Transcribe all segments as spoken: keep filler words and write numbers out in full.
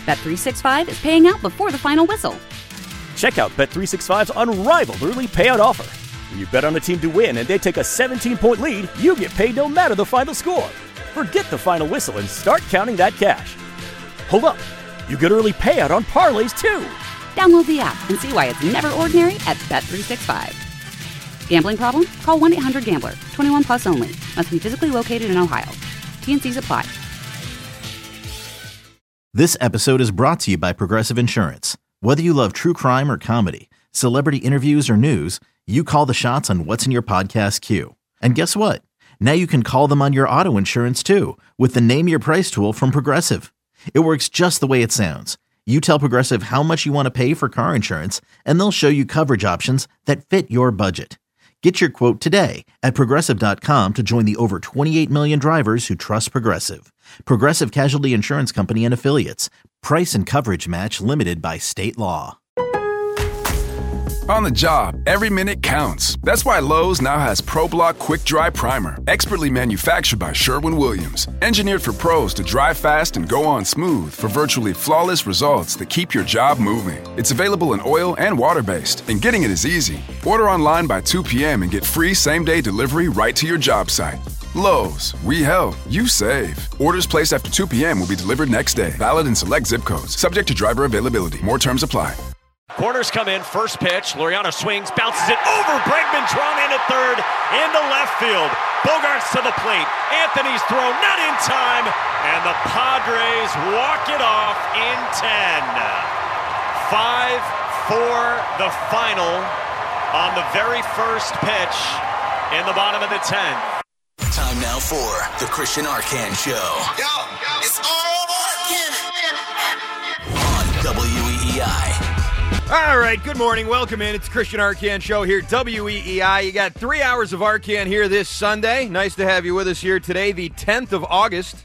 Bet three sixty-five is paying out before the final whistle. Check out Bet three sixty-five's unrivaled early payout offer. When you bet on a team to win and they take a seventeen-point lead, you get paid no matter the final score. Forget the final whistle and start counting that cash. Hold up. You get early payout on parlays, too. Download the app and see why it's never ordinary at Bet three sixty-five. Gambling problem? Call one eight hundred gambler. twenty-one plus only. Must be physically located in Ohio. T N Cs apply. This episode is brought to you by Progressive Insurance. Whether you love true crime or comedy, celebrity interviews or news, you call the shots on what's in your podcast queue. And guess what? Now you can call them on your auto insurance too with the Name Your Price tool from Progressive. It works just the way it sounds. You tell Progressive how much you want to pay for car insurance, and they'll show you coverage options that fit your budget. Get your quote today at Progressive dot com to join the over twenty-eight million drivers who trust Progressive. Progressive Casualty Insurance Company and Affiliates. Price and coverage match limited by state law. On the job, every minute counts. That's why Lowe's now has ProBlock Quick Dry Primer, expertly manufactured by Sherwin-Williams. Engineered for pros to dry fast and go on smooth for virtually flawless results that keep your job moving. It's available in oil and water-based, and getting it is easy. Order online by two p.m. and get free same-day delivery right to your job site. Lowe's, we help, you save. Orders placed after two p.m. will be delivered next day. Valid in select zip codes. Subject to driver availability. More terms apply. Corners come in, first pitch, Laureano swings, bounces it over, Bregman drawn in at third, into left field, Bogarts to the plate, Anthony's throw not in time, and the Padres walk it off in ten. five four the final on the very first pitch in the bottom of the tenth. Time now for the Christian Arcand Show. Yo, it's all Arcand. On W E E I. All right, good morning. Welcome in. It's the Christian Arcand Show here, W E E I. You got three hours of Arcand here this Sunday. Nice to have you with us here today, the tenth of August,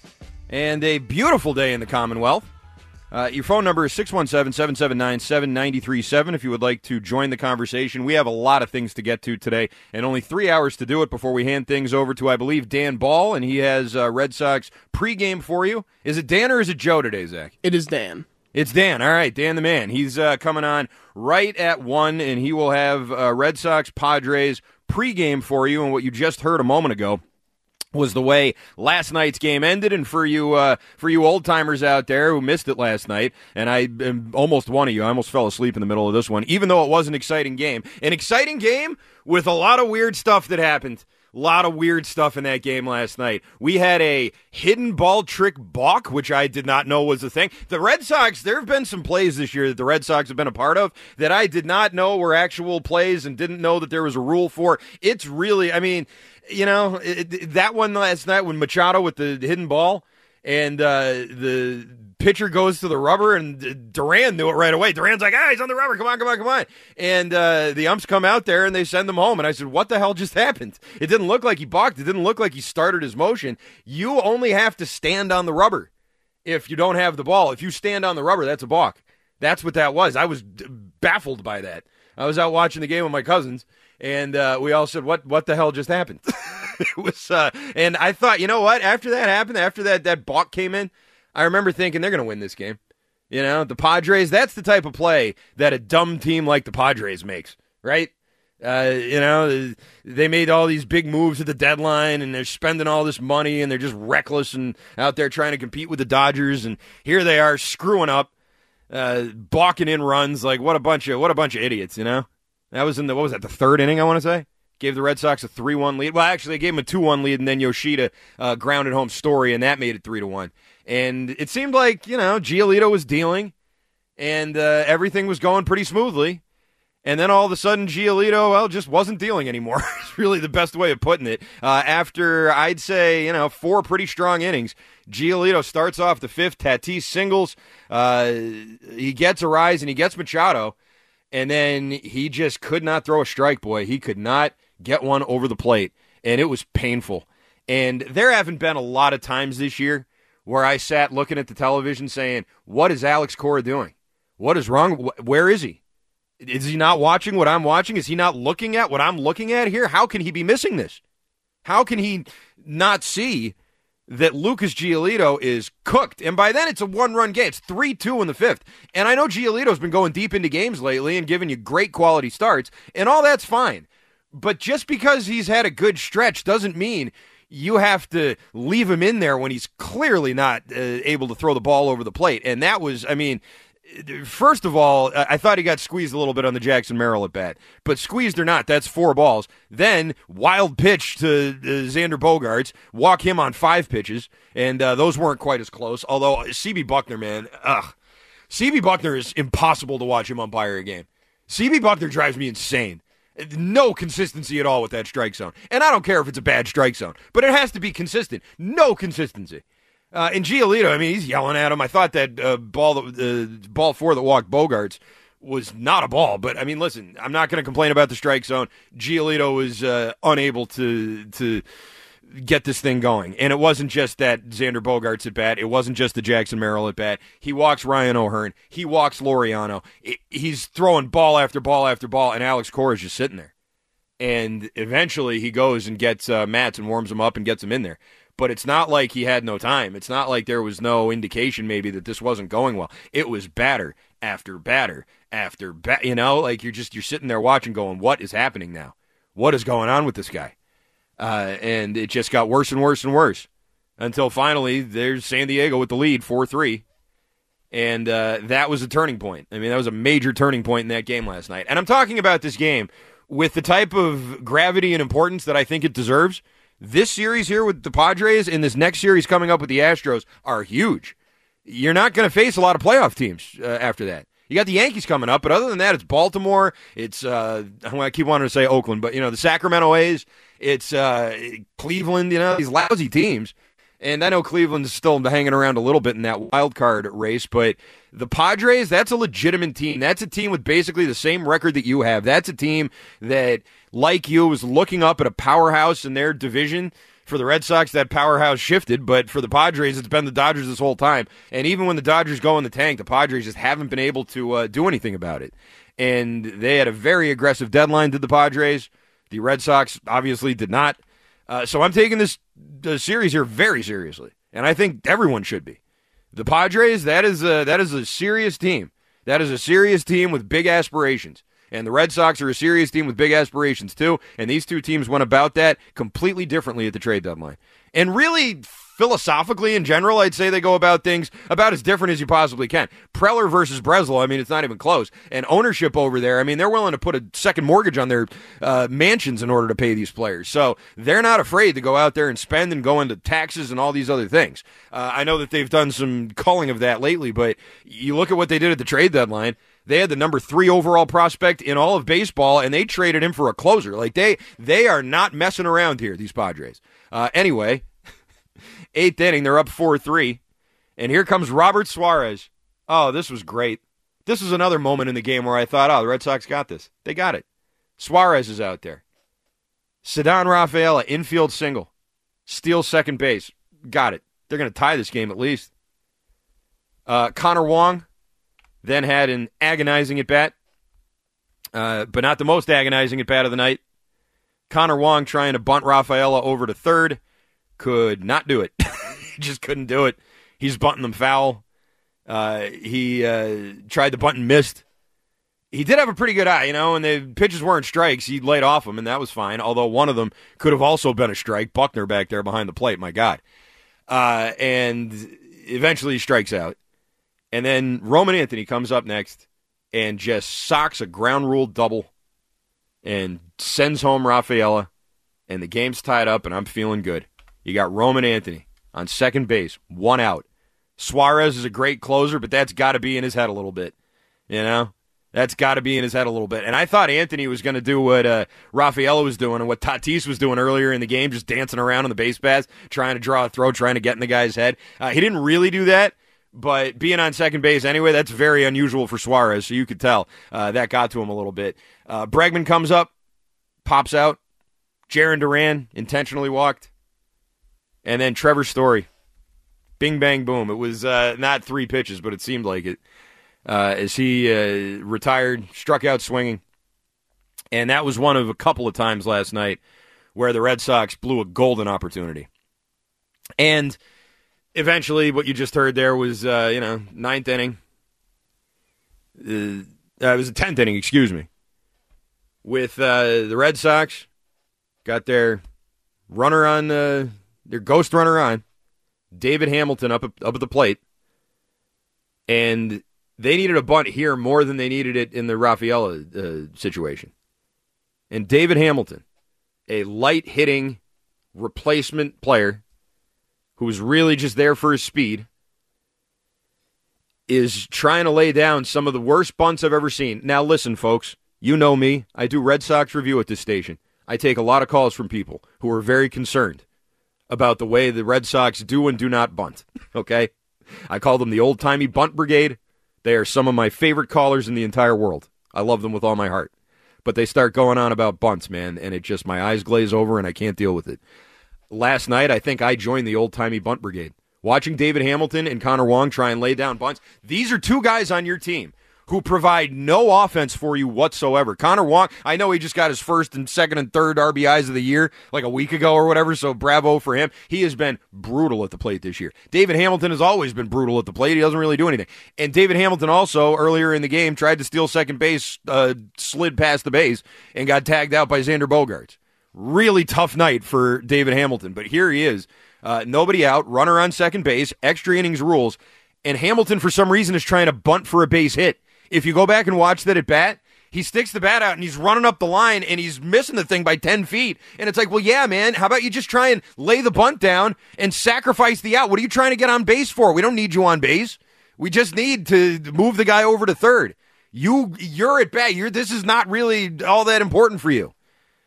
and a beautiful day in the Commonwealth. Uh, your phone number is six one seven, seven seven nine, seven nine three seven if you would like to join the conversation. We have a lot of things to get to today, and only three hours to do it before we hand things over to, I believe, Dan Ball, and he has uh, Red Sox pregame for you. Is it Dan or is it Joe today, Zach? It is Dan. It's Dan. All right, Dan the man. He's uh, coming on right at one, and he will have uh, Red Sox Padres pregame for you. And what you just heard a moment ago was the way last night's game ended. And for you, uh, for you old timers out there who missed it last night, and I am almost one of you, I almost fell asleep in the middle of this one, even though it was an exciting game. An exciting game with a lot of weird stuff that happened. A lot of weird stuff in that game last night. We had a hidden ball trick balk, which I did not know was a thing. The Red Sox, there have been some plays this year that the Red Sox have been a part of that I did not know were actual plays and didn't know that there was a rule for. It's really, I mean, you know, it, it, that one last night when Machado with the hidden ball and uh, the pitcher goes to the rubber, and Duran knew it right away. Duran's like, ah, he's on the rubber. Come on, come on, come on. And uh, the umps come out there, and they send them home. And I said, what the hell just happened? It didn't look like he balked. It didn't look like he started his motion. You only have to stand on the rubber if you don't have the ball. If you stand on the rubber, that's a balk. That's what that was. I was d- baffled by that. I was out watching the game with my cousins, and uh, we all said, what what the hell just happened? It was, uh, and I thought, you know what? After that happened, after that, that balk came in, I remember thinking they're going to win this game. You know, the Padres, that's the type of play that a dumb team like the Padres makes, right? Uh, you know, they made all these big moves at the deadline, and they're spending all this money, and they're just reckless and out there trying to compete with the Dodgers, and here they are screwing up, uh, balking in runs. Like, what a bunch of what a bunch of idiots, you know? That was in the, what was that, the third inning, I want to say? Gave the Red Sox a three one lead. Well, actually, they gave them a two one lead, and then Yoshida uh, grounded home Story, and that made it three to one. And it seemed like, you know, Giolito was dealing, and uh, everything was going pretty smoothly. And then all of a sudden, Giolito, well, just wasn't dealing anymore. It's really the best way of putting it. Uh, after, I'd say, you know, four pretty strong innings, Giolito starts off the fifth, Tatis singles, uh, he gets a rise, and he gets Machado, and then he just could not throw a strike, boy. He could not get one over the plate, and it was painful. And there haven't been a lot of times this year where I sat looking at the television saying, what is Alex Cora doing? What is wrong? Where is he? Is he not watching what I'm watching? Is he not looking at what I'm looking at here? How can he be missing this? How can he not see that Lucas Giolito is cooked. And by then, it's a one-run game. It's three two in the fifth. And I know Giolito's been going deep into games lately and giving you great quality starts, and all that's fine. But just because he's had a good stretch doesn't mean you have to leave him in there when he's clearly not uh, able to throw the ball over the plate. And that was, I mean, first of all, I thought he got squeezed a little bit on the Jackson Merrill at bat. But squeezed or not, that's four balls. Then, wild pitch to uh, Xander Bogaerts, walk him on five pitches, and uh, those weren't quite as close. Although, C B Buckner, man, ugh. C B Buckner is impossible to watch him umpire a game. C B Buckner drives me insane. No consistency at all with that strike zone. And I don't care if it's a bad strike zone, but it has to be consistent. No consistency. Uh, and Giolito, I mean, he's yelling at him. I thought that uh, ball, that, uh, ball four that walked Bogaerts was not a ball. But, I mean, listen, I'm not going to complain about the strike zone. Giolito was uh, unable to to get this thing going. And it wasn't just that Xander Bogaerts at bat. It wasn't just the Jackson Merrill at bat. He walks Ryan O'Hearn. He walks Laureano. It, he's throwing ball after ball after ball, and Alex Cora is just sitting there. And eventually he goes and gets uh, Matz and warms him up and gets him in there. But it's not like he had no time. It's not like there was no indication maybe that this wasn't going well. It was batter after batter after bat. You know, like you're just you're sitting there watching going, what is happening now? What is going on with this guy? Uh, and it just got worse and worse and worse until finally there's San Diego with the lead, four three. And uh, that was a turning point. I mean, that was a major turning point in that game last night. And I'm talking about this game with the type of gravity and importance that I think it deserves. This series here with the Padres and this next series coming up with the Astros are huge. You're not going to face a lot of playoff teams uh, after that. You got the Yankees coming up, but other than that, it's Baltimore. It's, uh, I keep wanting to say Oakland, but, you know, the Sacramento A's. It's uh, Cleveland, you know, these lousy teams. And I know Cleveland's still hanging around a little bit in that wild card race, but the Padres, that's a legitimate team. That's a team with basically the same record that you have. That's a team that, like you, was looking up at a powerhouse in their division. For the Red Sox, that powerhouse shifted, but for the Padres, it's been the Dodgers this whole time. And even when the Dodgers go in the tank, the Padres just haven't been able to uh, do anything about it. And they had a very aggressive deadline, did the Padres. The Red Sox obviously did not. Uh, so I'm taking this the series here very seriously, and I think everyone should be. The Padres, that is a, that is a serious team. That is a serious team with big aspirations. And the Red Sox are a serious team with big aspirations, too. And these two teams went about that completely differently at the trade deadline. And really, philosophically, in general, I'd say they go about things about as different as you possibly can. Preller versus Breslow, I mean, it's not even close. And ownership over there, I mean, they're willing to put a second mortgage on their uh, mansions in order to pay these players. So they're not afraid to go out there and spend and go into taxes and all these other things. Uh, I know that they've done some culling of that lately, but you look at what they did at the trade deadline. They had the number three overall prospect in all of baseball, and they traded him for a closer. Like, they they are not messing around here, these Padres. Uh, anyway, eighth inning, they're up four three, and here comes Robert Suarez. Oh, this was great. This was another moment in the game where I thought, oh, the Red Sox got this. They got it. Suarez is out there. Ceddanne Rafaela, infield single. Steals second base. Got it. They're going to tie this game at least. Uh, Connor Wong then had an agonizing at-bat, uh, but not the most agonizing at-bat of the night. Connor Wong trying to bunt Rafaela over to third. Could not do it. Just couldn't do it. He's bunting them foul. Uh, he uh, tried to bunt and missed. He did have a pretty good eye, you know, and the pitches weren't strikes. He laid off them, and that was fine, although one of them could have also been a strike. Buckner back there behind the plate, my God. Uh, and eventually he strikes out. And then Roman Anthony comes up next and just socks a ground rule double and sends home Rafaela, and the game's tied up, and I'm feeling good. You got Roman Anthony on second base, one out. Suarez is a great closer, but that's got to be in his head a little bit. You know? That's got to be in his head a little bit. And I thought Anthony was going to do what uh, Rafaela was doing and what Tatis was doing earlier in the game, just dancing around on the base paths, trying to draw a throw, trying to get in the guy's head. Uh, he didn't really do that. But being on second base anyway, that's very unusual for Suarez, so you could tell uh, that got to him a little bit. Uh, Bregman comes up, pops out. Jarren Duran intentionally walked. And then Trevor Story. Bing, bang, boom. It was uh, not three pitches, but it seemed like it. Uh, as he uh, retired, struck out swinging. And that was one of a couple of times last night where the Red Sox blew a golden opportunity. And eventually what you just heard there was, uh, you know, ninth inning. Uh, uh, it was the tenth inning, excuse me. With uh, the Red Sox, got their runner on, uh, their ghost runner on, David Hamilton up, up at the plate. And they needed a bunt here more than they needed it in the Rafaela uh, situation. And David Hamilton, a light-hitting replacement player who was really just there for his speed, is trying to lay down some of the worst bunts I've ever seen. Now, listen, folks, you know me. I do Red Sox review at this station. I take a lot of calls from people who are very concerned about the way the Red Sox do and do not bunt, okay? I call them the old-timey bunt brigade. They are some of my favorite callers in the entire world. I love them with all my heart. But they start going on about bunts, man, and it just, my eyes glaze over and I can't deal with it. Last night, I think I joined the old-timey bunt brigade. Watching David Hamilton and Connor Wong try and lay down bunts, these are two guys on your team who provide no offense for you whatsoever. Connor Wong, I know he just got his first and second and third R B Is of the year like a week ago or whatever, so bravo for him. He has been brutal at the plate this year. David Hamilton has always been brutal at the plate. He doesn't really do anything. And David Hamilton also, earlier in the game, tried to steal second base, uh, slid past the base, and got tagged out by Xander Bogaerts. Really tough night for David Hamilton, but here he is. Uh, nobody out, runner on second base, extra innings rules, and Hamilton, for some reason, is trying to bunt for a base hit. If you go back and watch that at bat, he sticks the bat out and he's running up the line and he's missing the thing by ten feet. And it's like, well, yeah, man, how about you just try and lay the bunt down and sacrifice the out? What are you trying to get on base for? We don't need you on base. We just need to move the guy over to third. You, you're at bat. You're, this is not really all that important for you.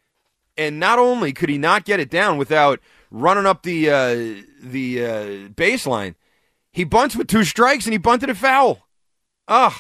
And not only could he not get it down without running up the uh, the uh, baseline, he bunts with two strikes and he bunted a foul. Ugh.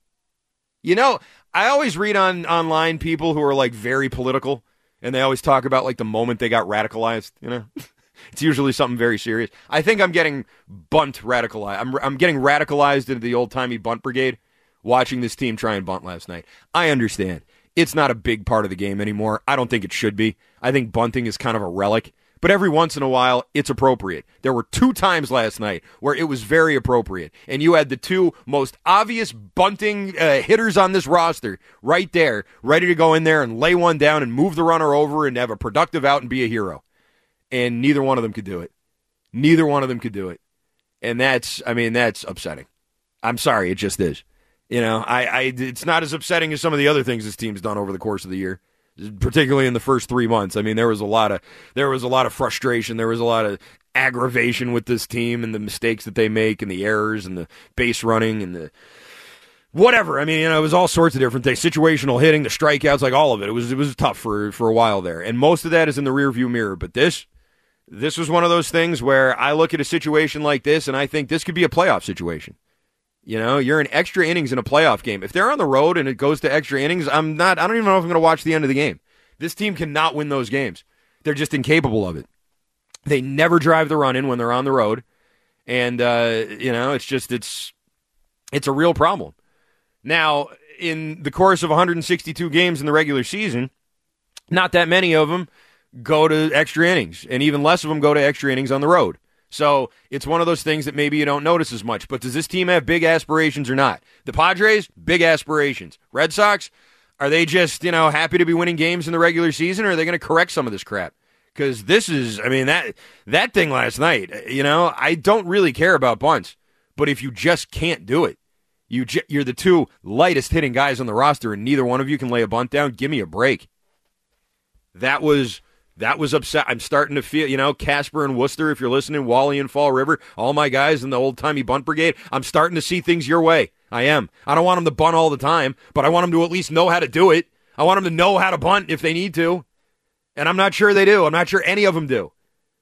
You know, I always read on online people who are like very political, and they always talk about like the moment they got radicalized, you know? It's usually something very serious. I think I'm getting bunt radicalized. I'm I'm getting radicalized into the old-timey bunt brigade watching this team try and bunt last night. I understand. It's not a big part of the game anymore. I don't think it should be. I think bunting is kind of a relic. But every once in a while, it's appropriate. There were two times last night where it was very appropriate. And you had the two most obvious bunting uh, hitters on this roster right there, ready to go in there and lay one down and move the runner over and have a productive out and be a hero. And neither one of them could do it. Neither one of them could do it. And that's, I mean, that's upsetting. I'm sorry, it just is. You know, I, I it's not as upsetting as some of the other things this team's done over the course of the year. Particularly in the first three months. I mean, there was a lot of there was a lot of frustration. There was a lot of aggravation with this team and the mistakes that they make and the errors and the base running and the whatever. I mean, you know, it was all sorts of different things. Situational hitting, the strikeouts, like all of it. It was it was tough for for a while there. And most of that is in the rearview mirror. But this this was one of those things where I look at a situation like this and I think this could be a playoff situation. You know, you're in extra innings in a playoff game. If they're on the road and it goes to extra innings, I'm not, I don't even know if I'm going to watch the end of the game. This team cannot win those games. They're just incapable of it. They never drive the run in when they're on the road. And, uh, you know, it's just, it's, it's a real problem. Now, in the course of one hundred sixty-two games in the regular season, not that many of them go to extra innings, and even less of them go to extra innings on the road. So it's one of those things that maybe you don't notice as much. But does this team have big aspirations or not? The Padres, big aspirations. Red Sox, are they just, you know, happy to be winning games in the regular season, or are they going to correct some of this crap? Because this is, I mean, that that thing last night, you know, I don't really care about bunts. But if you just can't do it, you j- you're the two lightest hitting guys on the roster, and neither one of you can lay a bunt down, give me a break. That was... That was upset. I'm starting to feel, you know, Casper and Worcester, if you're listening, Wally and Fall River, all my guys in the old-timey bunt brigade, I'm starting to see things your way. I am. I don't want them to bunt all the time, but I want them to at least know how to do it. I want them to know how to bunt if they need to. And I'm not sure they do. I'm not sure any of them do.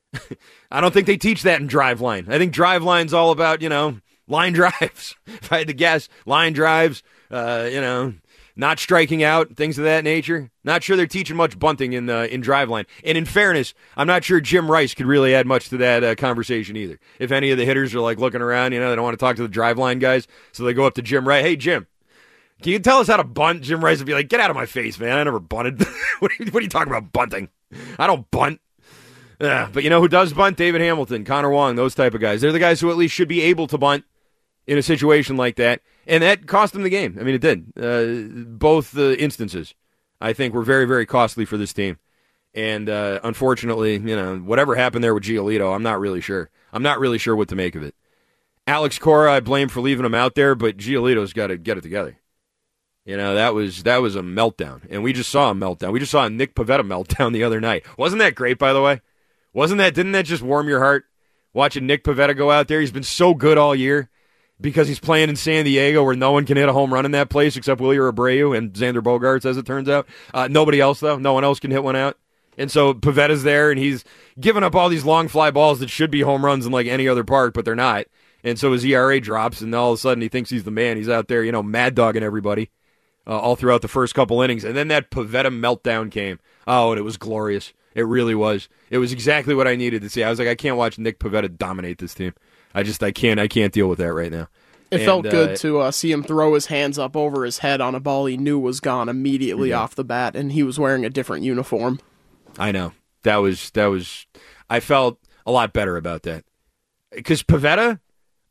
I don't think they teach that in Driveline. I think Driveline's all about, you know, line drives. If I had to guess, line drives, uh, you know, not striking out, things of that nature. Not sure they're teaching much bunting in uh, in Driveline. And in fairness, I'm not sure Jim Rice could really add much to that uh, conversation either. If any of the hitters are like looking around, you know, they don't want to talk to the Driveline guys, so they go up to Jim Rice. Hey, Jim, can you tell us how to bunt? Jim Rice would be like, get out of my face, man. I never bunted. what, are you, what are you talking about bunting? I don't bunt. Yeah, but you know who does bunt? David Hamilton, Connor Wong, those type of guys. They're the guys who at least should be able to bunt in a situation like that. And that cost them the game. I mean, it did. Uh, both the instances, I think, were very, very costly for this team. And uh, unfortunately, you know, whatever happened there with Giolito, I'm not really sure. I'm not really sure what to make of it. Alex Cora, I blame for leaving him out there, but Giolito's got to get it together. You know, that was that was a meltdown. And we just saw a meltdown. We just saw a Nick Pivetta meltdown the other night. Wasn't that great, by the way? Wasn't that, didn't that just warm your heart? Watching Nick Pivetta go out there. He's been so good all year because he's playing in San Diego where no one can hit a home run in that place except Willie Abreu and Xander Bogaerts, as it turns out. Uh, nobody else, though. No one else can hit one out. And so Pivetta's there, and he's giving up all these long fly balls that should be home runs in like any other park, but they're not. And so his E R A drops, and all of a sudden he thinks he's the man. He's out there, you know, mad dogging everybody uh, all throughout the first couple innings. And then that Pivetta meltdown came. Oh, and it was glorious. It really was. It was exactly what I needed to see. I was like, I can't watch Nick Pivetta dominate this team. I just, I can't, I can't deal with that right now. It and, felt good uh, to uh, see him throw his hands up over his head on a ball he knew was gone immediately yeah. off the bat, and he was wearing a different uniform. I know. That was, that was, I felt a lot better about that. Because Pivetta,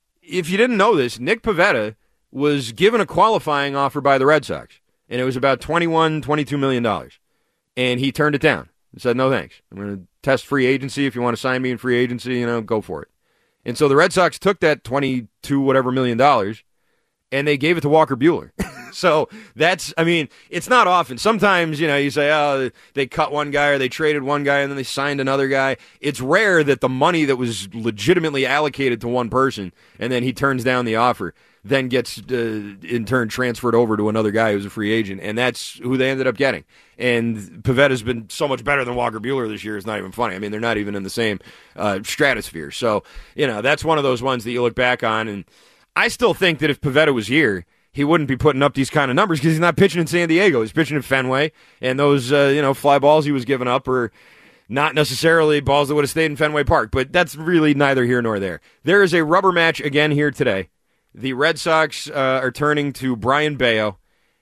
if you didn't know this, Nick Pivetta was given a qualifying offer by the Red Sox, and it was about twenty-one, twenty-two million dollars. And he turned it down. He said, no thanks. I'm going to test free agency. If you want to sign me in free agency, you know, go for it. And so the Red Sox took that twenty-two whatever million dollars, and they gave it to Walker Buehler. So that's, I mean, it's not often. Sometimes, you know, you say, oh, they cut one guy or they traded one guy and then they signed another guy. It's rare that the money that was legitimately allocated to one person and then he turns down the offer, then gets uh, in turn transferred over to another guy who's a free agent. And that's who they ended up getting. And Pivetta's been so much better than Walker Buehler this year. It's not even funny. I mean, they're not even in the same uh, stratosphere. So, you know, that's one of those ones that you look back on. And I still think that if Pivetta was here, he wouldn't be putting up these kind of numbers because he's not pitching in San Diego. He's pitching in Fenway, and those uh, you know fly balls he was giving up are not necessarily balls that would have stayed in Fenway Park, but that's really neither here nor there. There is a rubber match again here today. The Red Sox uh, are turning to Brian Bayo,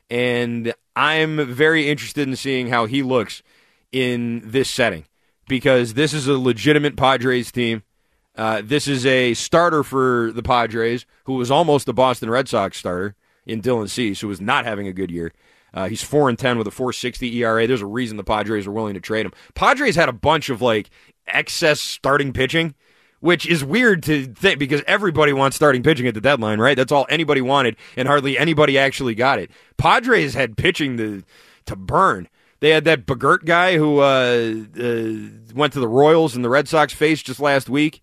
and I'm very interested in seeing how he looks in this setting because this is a legitimate Padres team. Uh, this is a starter for the Padres who was almost a Boston Red Sox starter in Dylan Cease, who was not having a good year. Uh, he's four and ten with a four sixty E R A. There's a reason the Padres are willing to trade him. Padres had a bunch of like excess starting pitching, which is weird to think because everybody wants starting pitching at the deadline, right? That's all anybody wanted, and hardly anybody actually got it. Padres had pitching to to burn. They had that Begert guy who uh, uh, went to the Royals and the Red Sox faced just last week.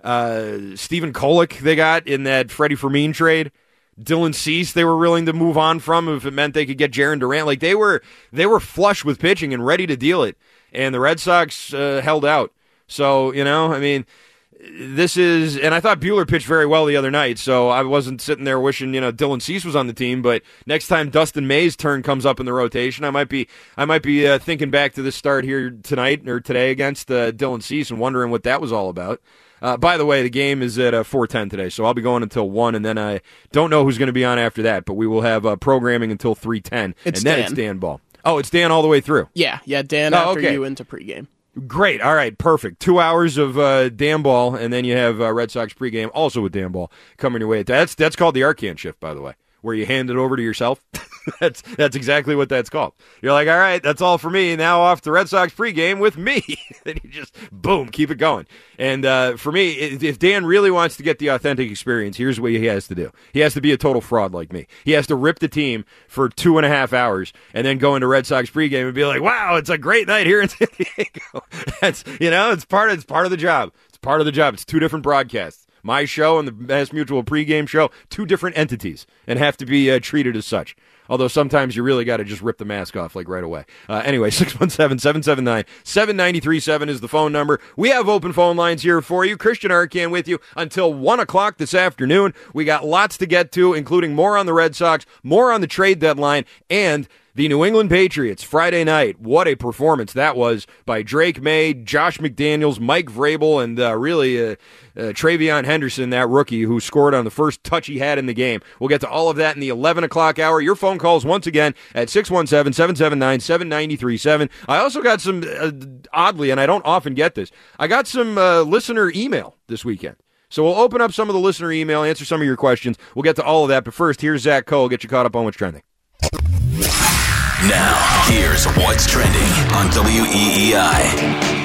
Uh, Stephen Kolek they got in that Freddie Fermin trade. Dylan Cease they were willing to move on from if it meant they could get Jarren Durant. Like they were they were flush with pitching and ready to deal it. And the Red Sox uh, held out. So, you know, I mean, this is, and I thought Buehler pitched very well the other night, so I wasn't sitting there wishing, you know, Dylan Cease was on the team, but next time Dustin May's turn comes up in the rotation, I might be I might be uh, thinking back to this start here tonight or today against uh, Dylan Cease and wondering what that was all about. Uh, by the way, the game is at uh, four ten today, so I'll be going until one, and then I don't know who's going to be on after that, but we will have uh, programming until three ten, and then Dan. it's Dan Ball. Oh, it's Dan all the way through? Yeah, yeah, Dan oh, after okay. you into pregame. Great. All right, perfect. Two hours of uh, Dan Ball, and then you have uh, Red Sox pregame, also with Dan Ball, coming your way. That's that's called the Arcand shift, by the way, where you hand it over to yourself. that's that's exactly what that's called. You're like, all right, that's all for me. Now off to Red Sox pregame with me. And you just, boom, keep it going. And uh, for me, if Dan really wants to get the authentic experience, here's what he has to do. He has to be a total fraud like me. He has to rip the team for two and a half hours and then go into Red Sox pregame and be like, wow, it's a great night here in San Diego. That's, you know, it's part of, it's part of the job. It's part of the job. It's two different broadcasts. My show and the Mass Mutual pregame show, two different entities, and have to be uh, treated as such. Although sometimes you really got to just rip the mask off, like right away. Uh, anyway, six one seven, seven seven nine, seven nine three seven is the phone number. We have open phone lines here for you. Christian Arcand with you until one o'clock this afternoon. We got lots to get to, including more on the Red Sox, more on the trade deadline, and The New England Patriots, Friday night. What a performance that was by Drake May, Josh McDaniels, Mike Vrabel, and uh, really uh, uh, Travion Henderson, that rookie who scored on the first touch he had in the game. We'll get to all of that in the eleven o'clock hour. Your phone calls once again at six one seven, seven seven nine, seven nine three seven. I also got some, uh, oddly, and I don't often get this, I got some uh, listener email this weekend. So we'll open up some of the listener email, answer some of your questions. We'll get to all of that. But first, here's Zach Coe. Get you caught up on what's trending. Now, here's what's trending on W E E I.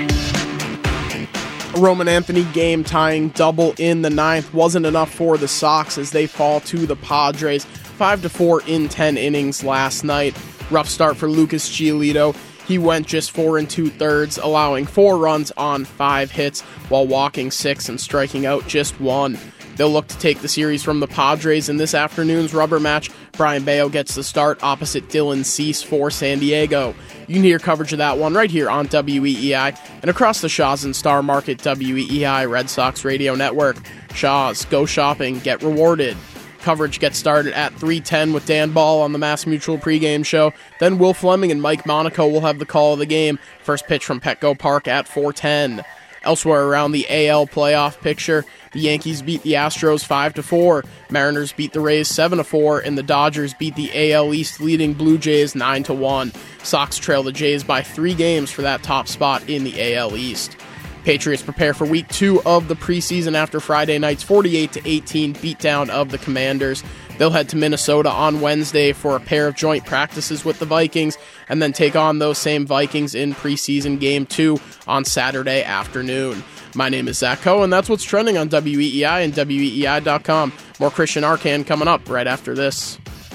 Roman Anthony game-tying double in the ninth wasn't enough for the Sox as they fall to the Padres. five to four in ten innings last night. Rough start for Lucas Giolito. He went just four and two-thirds, allowing four runs on five hits while walking six and striking out just one. They'll look to take the series from the Padres in this afternoon's rubber match. Brian Bayo gets the start opposite Dylan Cease for San Diego. You can hear coverage of that one right here on W E E I and across the Shaw's and Star Market W E E I Red Sox Radio Network. Shaw's, go shopping, get rewarded. Coverage gets started at three ten with Dan Ball on the Mass Mutual pregame show. Then Will Fleming and Mike Monaco will have the call of the game. First pitch from Petco Park at four ten. Elsewhere around the A L playoff picture, the Yankees beat the Astros five to four, Mariners beat the Rays seven to four, and the Dodgers beat the A L East leading Blue Jays nine to one. Sox trail the Jays by three games for that top spot in the A L East. Patriots prepare for week two of the preseason after Friday night's forty-eight to eighteen beatdown of the Commanders. They'll head to Minnesota on Wednesday for a pair of joint practices with the Vikings and then take on those same Vikings in preseason game two on Saturday afternoon. My name is Zach Coe, and that's what's trending on W E E I and W E E I dot com. More Christian Arcand coming up right after this.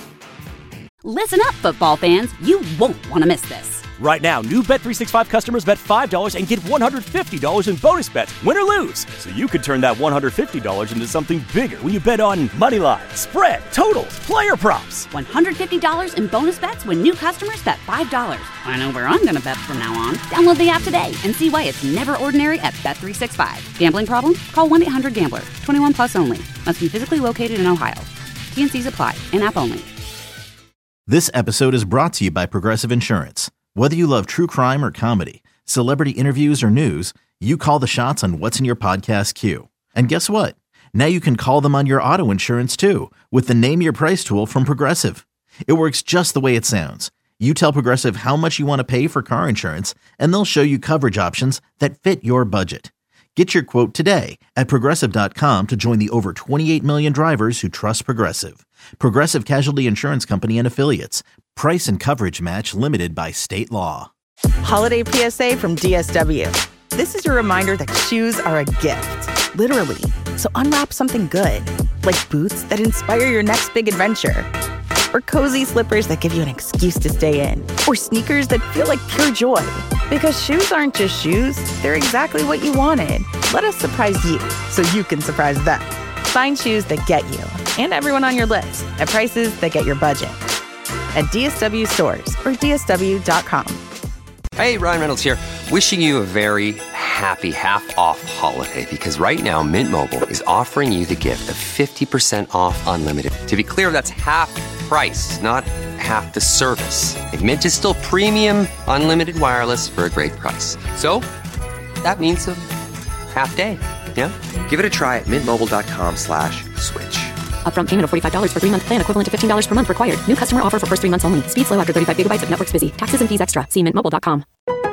Listen up, football fans. You won't want to miss this. Right now, new Bet three sixty-five customers bet five dollars and get one hundred fifty dollars in bonus bets, win or lose. So you could turn that one hundred fifty dollars into something bigger when you bet on money line, spread, totals, player props. one hundred fifty dollars in bonus bets when new customers bet five dollars. I know where I'm going to bet from now on. Download the app today and see why it's never ordinary at Bet three sixty-five. Gambling problem? Call one eight hundred gambler. twenty-one plus only. Must be physically located in Ohio. T N Cs apply. In-app only. This episode is brought to you by Progressive Insurance. Whether you love true crime or comedy, celebrity interviews or news, you call the shots on what's in your podcast queue. And guess what? Now you can call them on your auto insurance too with the Name Your Price tool from Progressive. It works just the way it sounds. You tell Progressive how much you want to pay for car insurance, and they'll show you coverage options that fit your budget. Get your quote today at Progressive dot com to join the over twenty-eight million drivers who trust Progressive. Progressive Casualty Insurance Company and Affiliates. Price and coverage match limited by state law. Holiday P S A from D S W. This is your reminder that shoes are a gift, literally. So unwrap something good, like boots that inspire your next big adventure, or cozy slippers that give you an excuse to stay in, or sneakers that feel like pure joy. Because shoes aren't just shoes, they're exactly what you wanted. Let us surprise you so you can surprise them. Find shoes that get you and everyone on your list at prices that get your budget. At D S W stores or D S W dot com. Hey, Ryan Reynolds here. Wishing you a very happy half-off holiday because right now Mint Mobile is offering you the gift of fifty percent off unlimited. To be clear, that's half price, not half the service. Like Mint is still premium unlimited wireless for a great price. So that means a half day. Yeah? Give it a try at mintmobile.com slash switch. Upfront payment of forty-five dollars for three-month plan equivalent to fifteen dollars per month required. New customer offer for first three months only. Speed slow after thirty-five gigabytes if network's busy. Taxes and fees extra. See mint mobile dot com.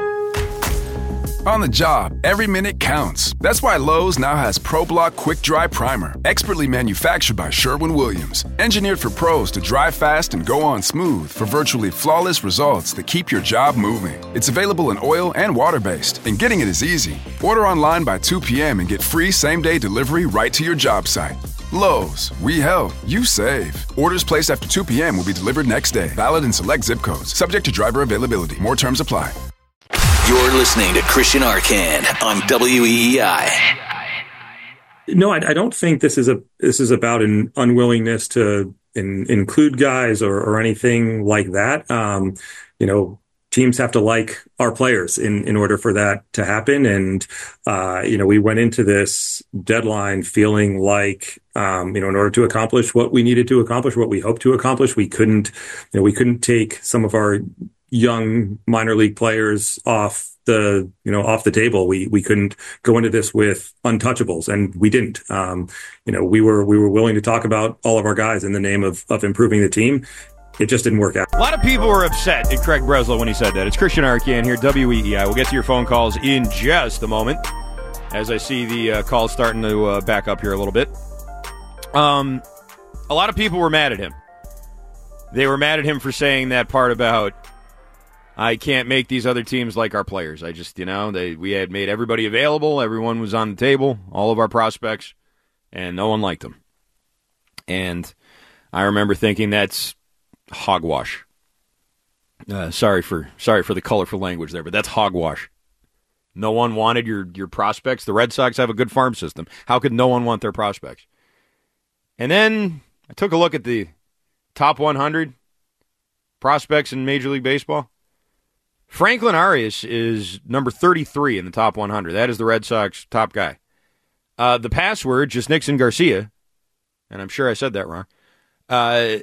On the job, every minute counts. That's why Lowe's now has ProBlock Quick Dry Primer, expertly manufactured by Sherwin-Williams. Engineered for pros to dry fast and go on smooth for virtually flawless results that keep your job moving. It's available in oil and water-based, and getting it is easy. Order online by two p.m. and get free same-day delivery right to your job site. Lowe's, we help, you save. Orders placed after two p.m. will be delivered next day. Valid in select zip codes. Subject to driver availability. More terms apply. You're listening to Christian Arcand on W E E I. No, I, I don't think this is a this is about an unwillingness to in, include guys or, or anything like that. Um, you know, teams have to like our players in, in order for that to happen. And, uh, you know, we went into this deadline feeling like Um, you know, in order to accomplish what we needed to accomplish, what we hoped to accomplish, we couldn't, you know, we couldn't take some of our young minor league players off the, you know, off the table. We, we couldn't go into this with untouchables, and we didn't. Um, you know, we were, we were willing to talk about all of our guys in the name of, of improving the team. It just didn't work out. A lot of people were upset at Craig Breslow when he said that. It's Christian Arcand here, W E E I. We'll get to your phone calls in just a moment as I see the uh, calls starting to uh, back up here a little bit. Um, a lot of people were mad at him. They were mad at him for saying that part about, I can't make these other teams like our players. I just, you know, they we had made everybody available. Everyone was on the table, all of our prospects, and no one liked them. And I remember thinking that's hogwash. Uh, sorry for sorry for the colorful language there, but that's hogwash. No one wanted your, your prospects. The Red Sox have a good farm system. How could no one want their prospects? And then I took a look at the top one hundred prospects in Major League Baseball. Franklin Arias is number thirty-three in the top one hundred. That is the Red Sox top guy. Uh, the password, just Nixon Garcia, and I'm sure I said that wrong, uh,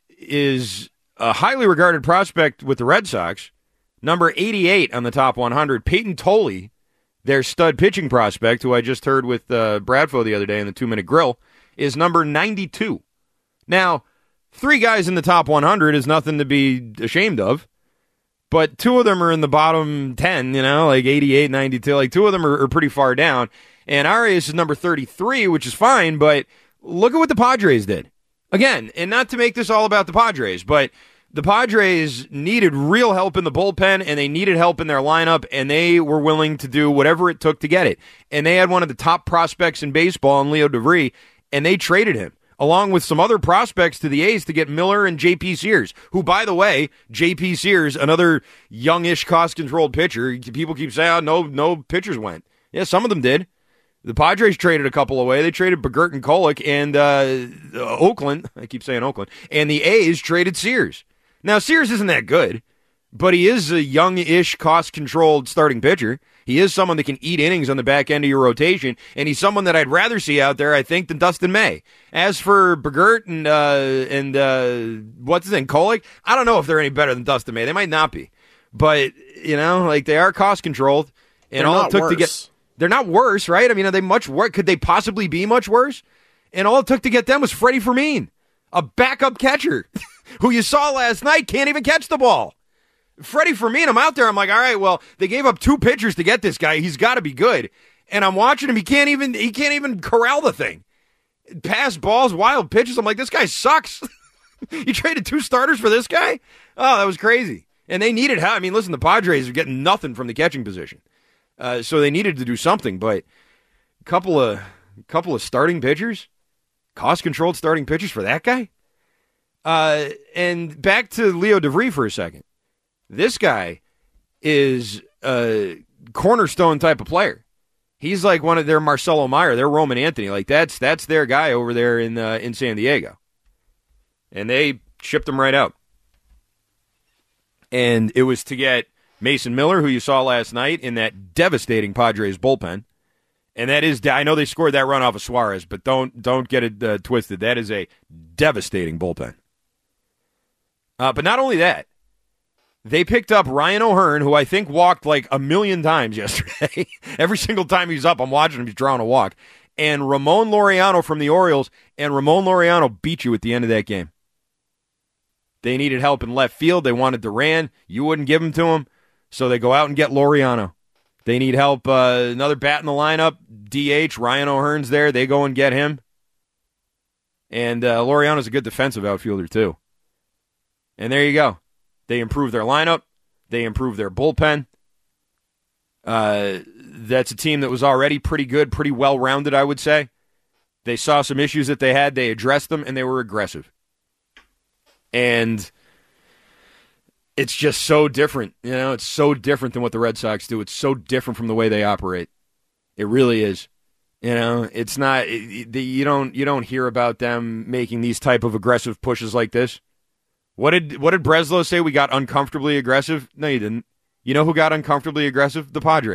is a highly regarded prospect with the Red Sox. Number eighty-eight on the top one hundred, Peyton Tolley, their stud pitching prospect, who I just heard with uh, Bradfo the other day in the two-minute grill, is number ninety-two. Now, three guys in the top one hundred is nothing to be ashamed of, but two of them are in the bottom ten, you know, like eighty-eight, ninety-two. Like, two of them are, are pretty far down. And Arias is number thirty-three, which is fine, but look at what the Padres did. Again, and not to make this all about the Padres, but the Padres needed real help in the bullpen, and they needed help in their lineup, and they were willing to do whatever it took to get it. And they had one of the top prospects in baseball in Leo DeVry, and they traded him, along with some other prospects, to the A's to get Miller and J P Sears, who, by the way, J P Sears, another youngish cost-controlled pitcher. People keep saying, oh, no, no pitchers went. Yeah, some of them did. The Padres traded a couple away. They traded Begert and Kolek, and uh, Oakland, I keep saying Oakland, and the A's traded Sears. Now, Sears isn't that good, but he is a young-ish, cost-controlled starting pitcher. He is someone that can eat innings on the back end of your rotation, and he's someone that I'd rather see out there, I think, than Dustin May. As for Begert and, uh, and uh, what's his name, Kolek, I don't know if they're any better than Dustin May. They might not be. But, you know, like, they are cost-controlled, and they're all not it took worse. to get... They're not worse, right? I mean, are they much worse? Could they possibly be much worse? And all it took to get them was Freddie Fermin, a backup catcher who you saw last night can't even catch the ball. Freddie Fermin, I'm out there. I'm like, all right, well, they gave up two pitchers to get this guy. He's got to be good. And I'm watching him. He can't even he can't even corral the thing. Pass balls, wild pitches. I'm like, this guy sucks. You traded two starters for this guy? Oh, that was crazy. And they needed help. I mean, listen, the Padres are getting nothing from the catching position. Uh, so they needed to do something, but a couple of couple of starting pitchers, cost-controlled starting pitchers for that guy. Uh, and back to Leo DeVry for a second. This guy is a cornerstone type of player. He's like one of their Marcelo Meyer, their Roman Anthony. Like that's that's their guy over there in uh, in San Diego, and they shipped him right out. And it was to get Mason Miller, who you saw last night in that devastating Padres bullpen. And that is, I know they scored that run off of Suarez, but don't don't get it uh, twisted. That is a devastating bullpen. Uh, but not only that, they picked up Ryan O'Hearn, who I think walked like a million times yesterday. Every single time he's up, I'm watching him, he's drawing a walk. And Ramon Laureano from the Orioles, and Ramon Laureano beat you at the end of that game. They needed help in left field. They wanted Duran. You wouldn't give him to him. So they go out and get Laureano. They need help. Uh, another bat in the lineup. D H, Ryan O'Hearn's there. They go and get him. And uh, Laureano's a good defensive outfielder, too. And there you go. They improved their lineup. They improved their bullpen. Uh, that's a team that was already pretty good, pretty well-rounded, I would say. They saw some issues that they had. They addressed them, and they were aggressive. And it's just so different. You know, it's so different than what the Red Sox do. It's so different from the way they operate. It really is. You know, it's not, it, you don't you don't hear about them making these type of aggressive pushes like this. What did what did Breslow say? We got uncomfortably aggressive? No, you didn't. You know who got uncomfortably aggressive? The Padres.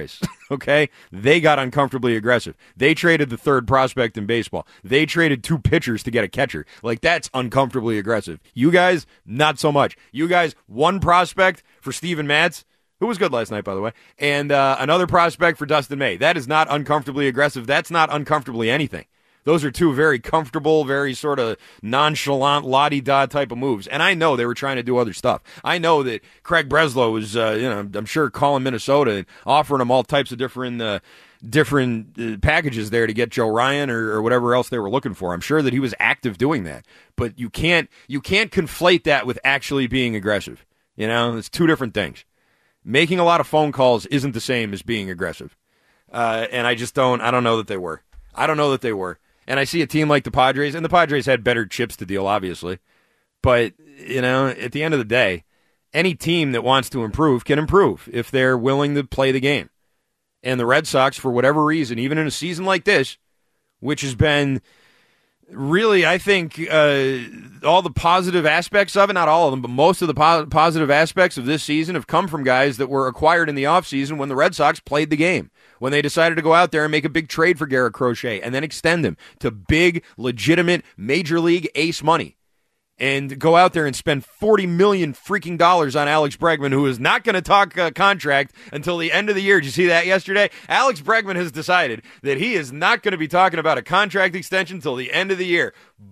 Okay? They got uncomfortably aggressive. They traded the third prospect in baseball. They traded two pitchers to get a catcher. Like, that's uncomfortably aggressive. You guys, not so much. You guys, one prospect for Steven Matz, who was good last night, by the way, and uh, another prospect for Dustin May. That is not uncomfortably aggressive. That's not uncomfortably anything. Those are two very comfortable, very sort of nonchalant, la-di-da type of moves. And I know they were trying to do other stuff. I know that Craig Breslow was, uh, you know, I'm sure calling Minnesota and offering them all types of different uh, different uh, packages there to get Joe Ryan or, or whatever else they were looking for. I'm sure that he was active doing that. But you can't you can't conflate that with actually being aggressive. You know, it's two different things. Making a lot of phone calls isn't the same as being aggressive. Uh, and I just don't, I don't know that they were. I don't know that they were. And I see a team like the Padres, and the Padres had better chips to deal, obviously. But, you know, at the end of the day, any team that wants to improve can improve if they're willing to play the game. And the Red Sox, for whatever reason, even in a season like this, which has been really, I think, uh, all the positive aspects of it, not all of them, but most of the po- positive aspects of this season have come from guys that were acquired in the offseason when the Red Sox played the game. When they decided to go out there and make a big trade for Garrett Crochet and then extend him to big, legitimate, major league ace money. And go out there and spend forty million dollars freaking dollars on Alex Bregman, who is not going to talk uh, contract until the end of the year. Did you see that yesterday? Alex Bregman has decided that he is not going to be talking about a contract extension until the end of the year.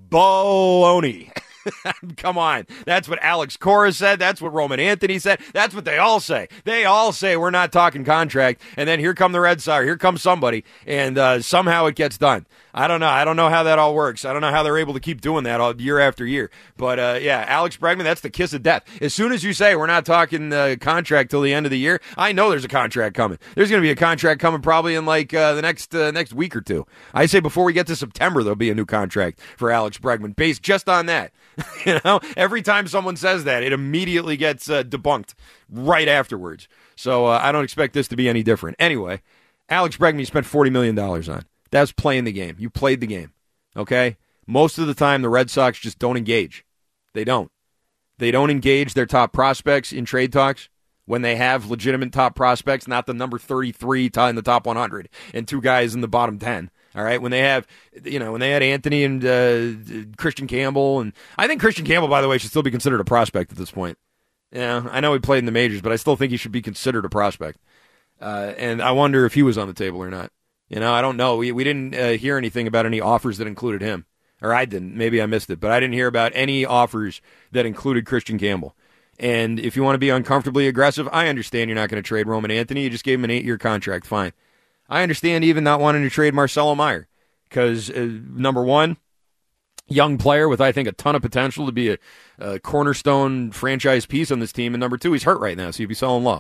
Baloney. Come on. That's what Alex Cora said. That's what Roman Anthony said. That's what they all say. They all say we're not talking contract. And then here come the Red Sox. Here comes somebody. And uh, somehow it gets done. I don't know. I don't know how that all works. I don't know how they're able to keep doing that all year after year. But, uh, yeah, Alex Bregman, that's the kiss of death. As soon as you say we're not talking uh, contract till the end of the year, I know there's a contract coming. There's going to be a contract coming probably in, like, uh, the next uh, next week or two. I say before we get to September, there'll be a new contract for Alex Bregman based just on that. You know, every time someone says that, it immediately gets uh, debunked right afterwards. So uh, I don't expect this to be any different. Anyway, Alex Bregman, you spent forty million dollars on. That's playing the game. You played the game, okay? Most of the time, the Red Sox just don't engage. They don't. They don't engage their top prospects in trade talks when they have legitimate top prospects, not the number thirty-three in the top one hundred and two guys in the bottom ten. All right, when they have, you know, when they had Anthony and uh, Christian Campbell, and I think Christian Campbell, by the way, should still be considered a prospect at this point. Yeah, I know he played in the majors, but I still think he should be considered a prospect. Uh, and I wonder if he was on the table or not. You know, I don't know. We we didn't uh, hear anything about any offers that included him, or I didn't. Maybe I missed it, but I didn't hear about any offers that included Christian Campbell. And if you want to be uncomfortably aggressive, I understand you're not going to trade Roman Anthony. You just gave him an eight-year contract. Fine. I understand even not wanting to trade Marcelo Meyer because, uh, number one, young player with, I think, a ton of potential to be a, a cornerstone franchise piece on this team. And number two, he's hurt right now, so you'd be selling low.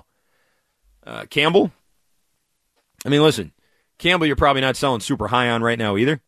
Uh, Campbell? I mean, listen, Campbell you're probably not selling super high on right now either.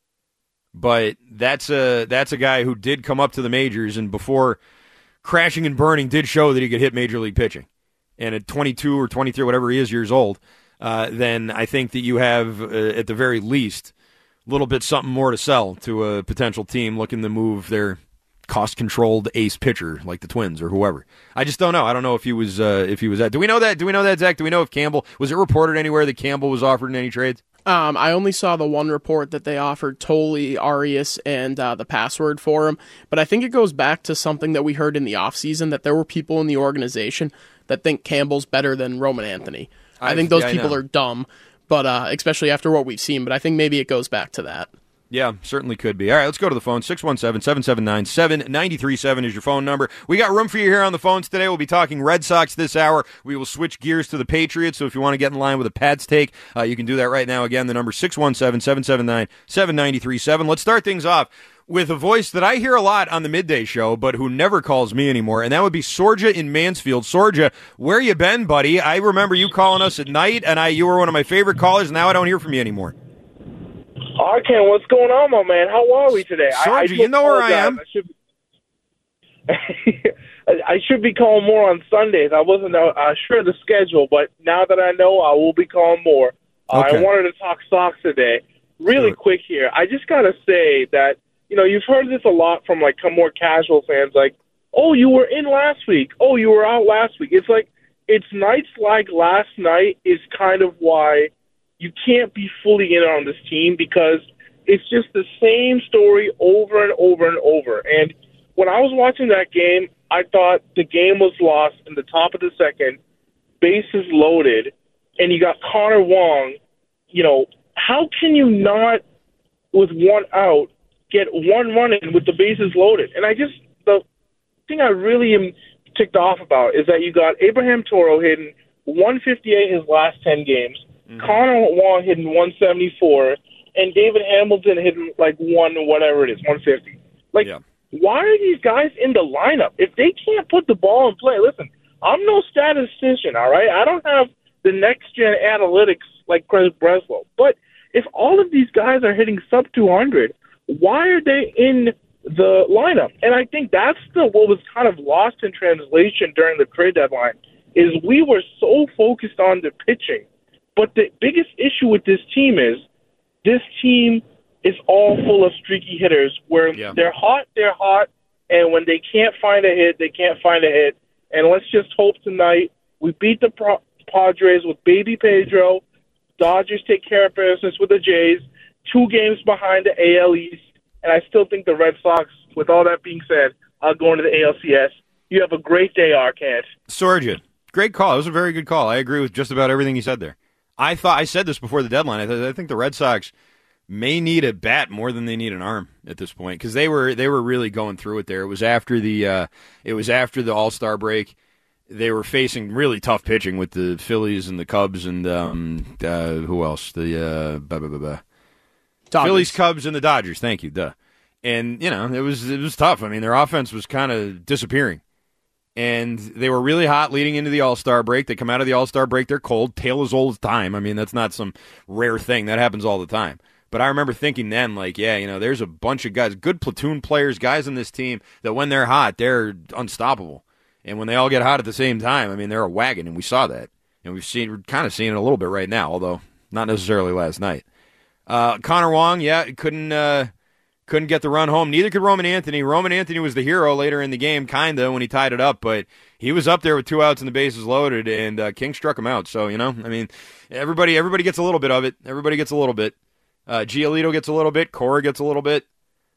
But that's a, that's a guy who did come up to the majors and before crashing and burning did show that he could hit major league pitching. And at twenty-two or twenty-three, whatever he is years old, Uh, then I think that you have, uh, at the very least, a little bit something more to sell to a potential team looking to move their cost-controlled ace pitcher like the Twins or whoever. I just don't know. I don't know if he was uh, if he was that. Do we know that? Do we know that, Zach? Do we know if Campbell was it reported anywhere that Campbell was offered in any trades? Um, I only saw the one report that they offered Tolley, Arias, and uh, the password for him. But I think it goes back to something that we heard in the offseason, that there were people in the organization that think Campbell's better than Roman Anthony. I, I think those yeah, people are dumb, but uh, especially after what we've seen. But I think maybe it goes back to that. Yeah, certainly could be. All right, let's go to the phone. six one seven, seven seven nine, seven nine three seven is your phone number. We got room for you here on the phones today. We'll be talking Red Sox this hour. We will switch gears to the Patriots, so if you want to get in line with a Pats take, uh, you can do that right now. Again, the number six one seven, seven seven nine, seven nine three seven. Let's start things off with a voice that I hear a lot on the midday show, but who never calls me anymore, and that would be Sorja in Mansfield. Sorja, where you been, buddy? I remember you calling us at night, and I you were one of my favorite callers. Now I don't hear from you anymore. Arkan, what's going on, my man? How are we today? Sorja, I, I you know where I am. I should, I should be calling more on Sundays. I wasn't uh, sure of the schedule, but now that I know, I will be calling more. Uh, okay. I wanted to talk Sox today. Really sure. quick here. I just got to say that, you know, you've heard this a lot from, like, more casual fans, like, oh, you were in last week. Oh, you were out last week. It's like, it's nights like last night is kind of why you can't be fully in on this team, because it's just the same story over and over and over. And when I was watching that game, I thought the game was lost in the top of the second, bases loaded, and you got Connor Wong. You know, how can you not, with one out, get one run in with the bases loaded? And I just, the thing I really am ticked off about is that you got Abraham Toro hitting one fifty-eight his last ten games, mm-hmm. Connor Wong hitting one seventy-four, and David Hamilton hitting like one whatever it is, one fifty. Like, yeah. Why are these guys in the lineup? If they can't put the ball in play, listen, I'm no statistician, all right? I don't have the next-gen analytics like Chris Breslow. But if all of these guys are hitting sub two hundred, why are they in the lineup? And I think that's the what was kind of lost in translation during the trade deadline, is we were so focused on the pitching. But the biggest issue with this team is this team is all full of streaky hitters where yeah. they're hot, they're hot, and when they can't find a hit, they can't find a hit. And let's just hope tonight we beat the Pro- Padres with Baby Pedro. Dodgers take care of business with the Jays, two games behind the A L East, and I still think the Red Sox, with all that being said, are going to the A L C S. You have a great day, Arcand. Sorja, great call. It was a very good call. I agree with just about everything you said there. I thought I said this before the deadline. I, th- I think the Red Sox may need a bat more than they need an arm at this point, because they were they were really going through it there. It was after the uh, it was after the All-Star break. They were facing really tough pitching with the Phillies and the Cubs and um, uh, who else? The uh, blah, blah, blah, blah. Phillies, Cubs, and the Dodgers. Thank you, duh. And you know it was it was tough. I mean, their offense was kind of disappearing, and they were really hot leading into the All-Star break. They come out of the All-Star break, they're cold, tale as old as time. I mean, that's not some rare thing. That happens all the time. But I remember thinking then, like, yeah, you know, there's a bunch of guys, good platoon players, guys on this team that when they're hot, they're unstoppable. And when they all get hot at the same time, I mean, they're a wagon, and we saw that. And we've seen, we're kind of seeing it a little bit right now, although not necessarily last night. Uh, Connor Wong, yeah, couldn't uh, couldn't get the run home. Neither could Roman Anthony. Roman Anthony was the hero later in the game, kind of, when he tied it up, but he was up there with two outs and the bases loaded, and uh, King struck him out. So, you know, I mean, everybody everybody gets a little bit of it. Everybody gets a little bit. Uh, Giolito gets a little bit. Cora gets a little bit.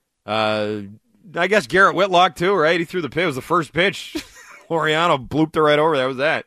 Uh, I guess Garrett Whitlock, too, right? He threw the pitch. It was the first pitch. Laureano blooped it right over. That was that.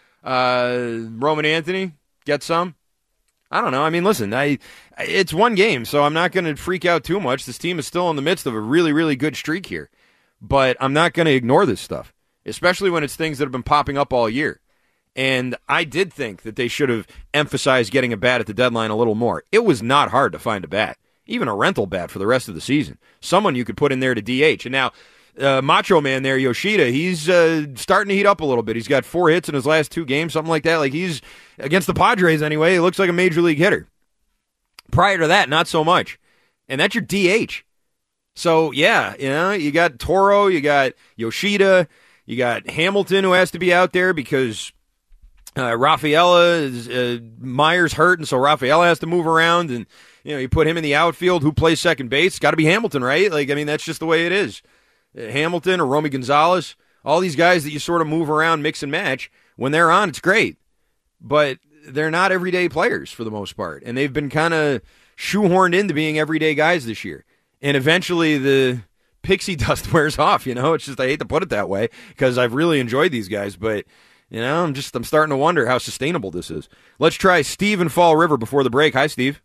Uh, Roman Anthony gets some. I don't know. I mean, listen, I it's one game, so I'm not going to freak out too much. This team is still in the midst of a really, really good streak here. But I'm not going to ignore this stuff, especially when it's things that have been popping up all year. And I did think that they should have emphasized getting a bat at the deadline a little more. It was not hard to find a bat, even a rental bat for the rest of the season. Someone you could put in there to D H. And now, uh, Macho Man there, Yoshida, he's uh, starting to heat up a little bit. He's got four hits in his last two games, something like that. Like, he's, against the Padres anyway, he looks like a major league hitter. Prior to that, not so much. And that's your D H. So, yeah, you know, you got Toro, you got Yoshida, you got Hamilton who has to be out there because Uh, Rafaela is, uh, Myers hurt, and so Rafaela has to move around, and you know you put him in the outfield. Who plays second base? It's got to be Hamilton, right? Like, I mean, that's just the way it is. Uh, Hamilton or Romy Gonzalez, all these guys that you sort of move around, mix and match. When they're on, it's great, but they're not everyday players for the most part, and they've been kind of shoehorned into being everyday guys this year. And eventually, the pixie dust wears off. You know, it's just I hate to put it that way because I've really enjoyed these guys, but. You know, I'm just I'm starting to wonder how sustainable this is. Let's try Steve in Fall River before the break. Hi, Steve.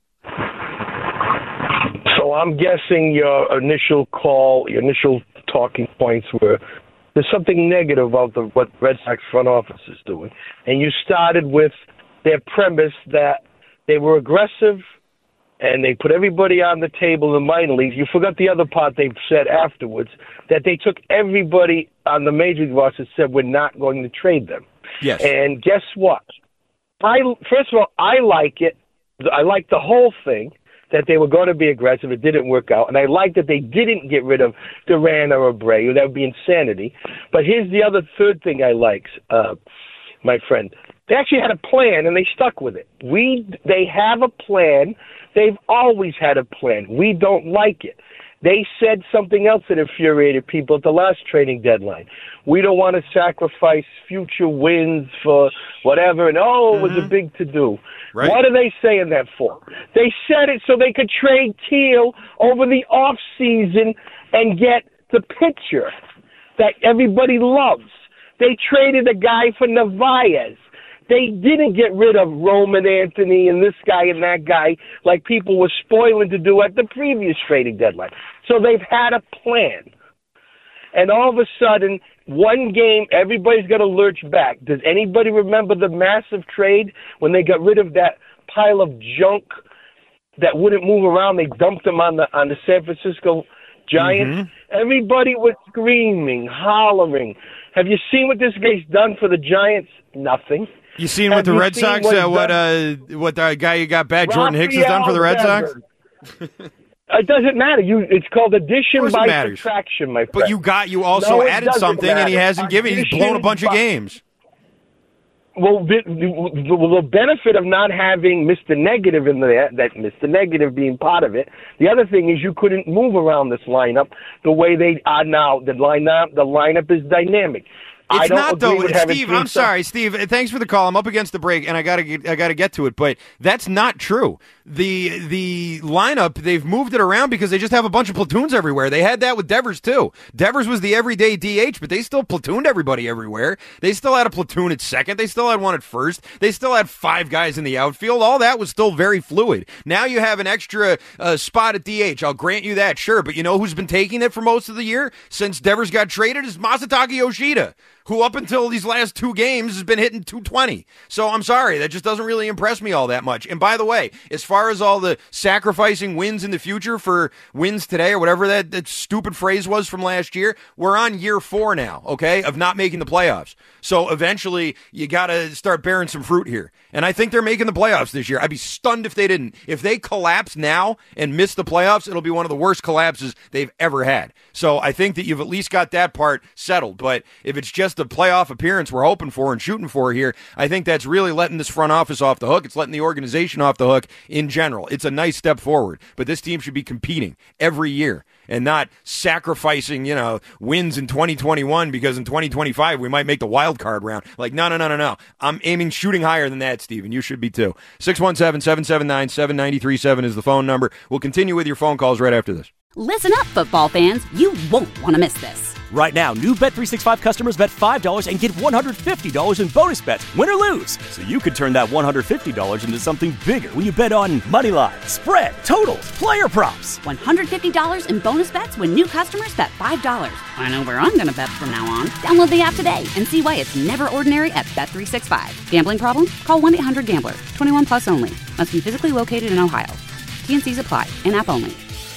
So I'm guessing your initial call, your initial talking points were there's something negative about the, what Red Sox front office is doing. And you started with their premise that they were aggressive and they put everybody on the table in the minor leagues. You forgot the other part they've said afterwards, that they took everybody on the major league roster and said we're not going to trade them. Yes. And guess what? I First of all, I like it. I like the whole thing, that they were going to be aggressive. It didn't work out. And I like that they didn't get rid of Duran or Abreu. That would be insanity. But here's the other third thing I like, uh, my friend. They actually had a plan, and they stuck with it. We They have a plan. They've always had a plan. We don't like it. They said something else that infuriated people at the last trading deadline. We don't want to sacrifice future wins for whatever, and oh, it was mm-hmm. a big to-do. Right. What are they saying that for? They said it so they could trade Teal over the off-season and get the pitcher that everybody loves. They traded a guy for Narvaez. They didn't get rid of Roman Anthony and this guy and that guy like people were spoiling to do at the previous trading deadline. So they've had a plan. And all of a sudden, one game, everybody's got to lurch back. Does anybody remember the massive trade when they got rid of that pile of junk that wouldn't move around? They dumped them on the on the San Francisco Giants. Mm-hmm. Everybody was screaming, hollering. Have you seen what this guy's done for the Giants? Nothing. You seen what the Red Sox, uh, what uh, what the guy you got bad, Jordan Hicks, has done for the Red Sox? It doesn't matter. You, it's called addition by subtraction, my friend. But you got, you also no, added something, matter. and he hasn't given. He's blown a bunch by, of games. Well, the, the, the benefit of not having Mister Negative in there, that Mister Negative being part of it. The other thing is you couldn't move around this lineup the way they are now. The lineup, the lineup is dynamic. It's I don't not though, Steve. I'm stuff. sorry, Steve. Thanks for the call. I'm up against the break, and I gotta get, I gotta get to it. But that's not true. The the lineup, they've moved it around because they just have a bunch of platoons everywhere. They had that with Devers too. Devers was the everyday D H, but they still platooned everybody everywhere. They still had a platoon at second. They still had one at first. They still had five guys in the outfield. All that was still very fluid. Now you have an extra uh, spot at D H. I'll grant you that, sure. But you know who's been taking it for most of the year since Devers got traded is Masataka Yoshida, who up until these last two games has been hitting two twenty. So I'm sorry, that just doesn't really impress me all that much. And by the way, as far as all the sacrificing wins in the future for wins today or whatever that, that stupid phrase was from last year, we're on year four now, okay, of not making the playoffs. So eventually you got to start bearing some fruit here. And I think they're making the playoffs this year. I'd be stunned if they didn't. If they collapse now and miss the playoffs, it'll be one of the worst collapses they've ever had. So I think that you've at least got that part settled. But if it's just the playoff appearance we're hoping for and shooting for here, I think that's really letting this front office off the hook. It's letting the organization off the hook in general. It's a nice step forward, but this team should be competing every year and not sacrificing, you know, wins in twenty twenty-one because in twenty twenty-five we might make the wild card round. Like, no, no, no, no, no. I'm aiming shooting higher than that, Steven. You should be too. six one seven, seven seven nine, seven nine three seven is the phone number. We'll continue with your phone calls right after this. Listen up, football fans. You won't want to miss this. Right now, new Bet three sixty-five customers bet five dollars and get one hundred fifty dollars in bonus bets, win or lose. So you could turn that one hundred fifty dollars into something bigger when you bet on money line, spread, totals, player props. one hundred fifty dollars in bonus bets when new customers bet five dollars. I know where I'm going to bet from now on. Download the app today and see why it's never ordinary at Bet three sixty-five. Gambling problem? Call one eight hundred gambler. twenty-one plus only. Must be physically located in Ohio. T and C's apply. In-app only.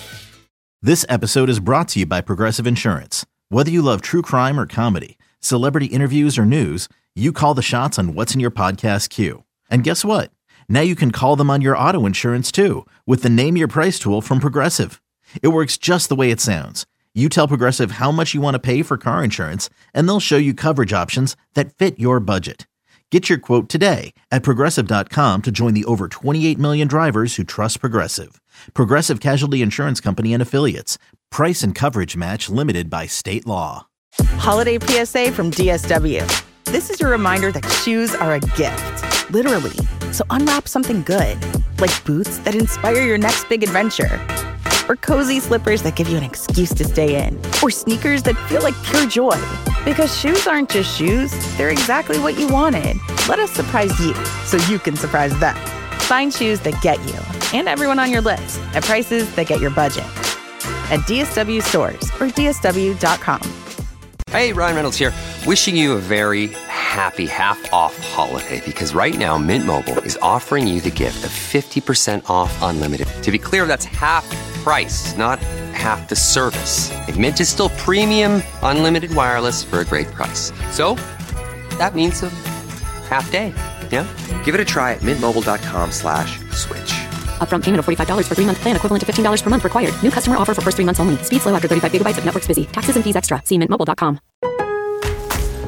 This episode is brought to you by Progressive Insurance. Whether you love true crime or comedy, celebrity interviews or news, you call the shots on what's in your podcast queue. And guess what? Now you can call them on your auto insurance too with the Name Your Price tool from Progressive. It works just the way it sounds. You tell Progressive how much you want to pay for car insurance, and they'll show you coverage options that fit your budget. Get your quote today at Progressive dot com to join the over twenty-eight million drivers who trust Progressive. Progressive Casualty Insurance Company and Affiliates. Price and coverage match limited by state law. Holiday P S A from D S W. This is your reminder that shoes are a gift, literally. So unwrap something good, like boots that inspire your next big adventure. Or cozy slippers that give you an excuse to stay in. Or sneakers that feel like pure joy. Because shoes aren't just shoes, they're exactly what you wanted. Let us surprise you, so you can surprise them. Find shoes that get you, and everyone on your list, at prices that get your budget. At D S W stores, or D S W dot com. Hey, Ryan Reynolds here. Wishing you a very happy half-off holiday, because right now Mint Mobile is offering you the gift of fifty percent off unlimited. To be clear, that's half price, not half the service. And Mint is still premium unlimited wireless for a great price. So that means a half day. Yeah? Give it a try at mintmobile.com slash switch. Upfront payment of forty-five dollars for three-month plan equivalent to fifteen dollars per month required. New customer offer for first three months only. Speed slow after thirty-five gigabytes if network's busy. Taxes and fees extra. See mint mobile dot com.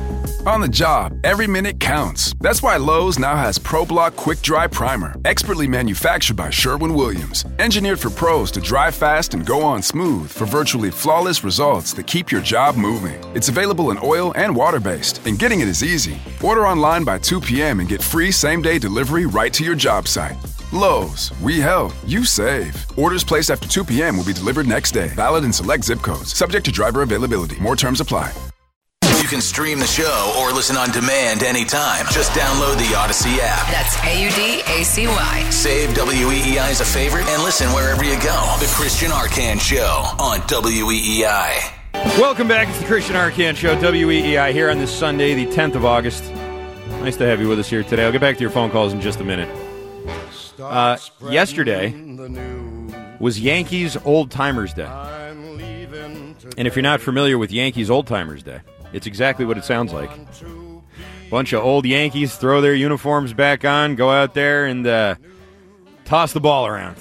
On the job, every minute counts. That's why Lowe's now has ProBlock Quick Dry Primer, expertly manufactured by Sherwin-Williams. Engineered for pros to dry fast and go on smooth for virtually flawless results that keep your job moving. It's available in oil and water-based, and getting it is easy. Order online by two p.m. and get free same-day delivery right to your job site. Lowe's, we help, you save. Orders placed after two p.m. will be delivered next day. Valid in select zip codes. Subject to driver availability. More terms apply. You can stream the show or listen on demand anytime. Just download the Odyssey app. That's A U D A C Y. Save W E E I as a favorite and listen wherever you go. The Christian Arcand Show on W E E I. Welcome back. It's the Christian Arcand Show, W E E I, here on this Sunday, the tenth of August. Nice to have you with us here today. I'll get back to your phone calls in just a minute. Uh, yesterday was Yankees Old Timers Day. And if you're not familiar with Yankees Old Timers Day, it's exactly what it sounds like. Bunch of old Yankees throw their uniforms back on, go out there and uh, toss the ball around.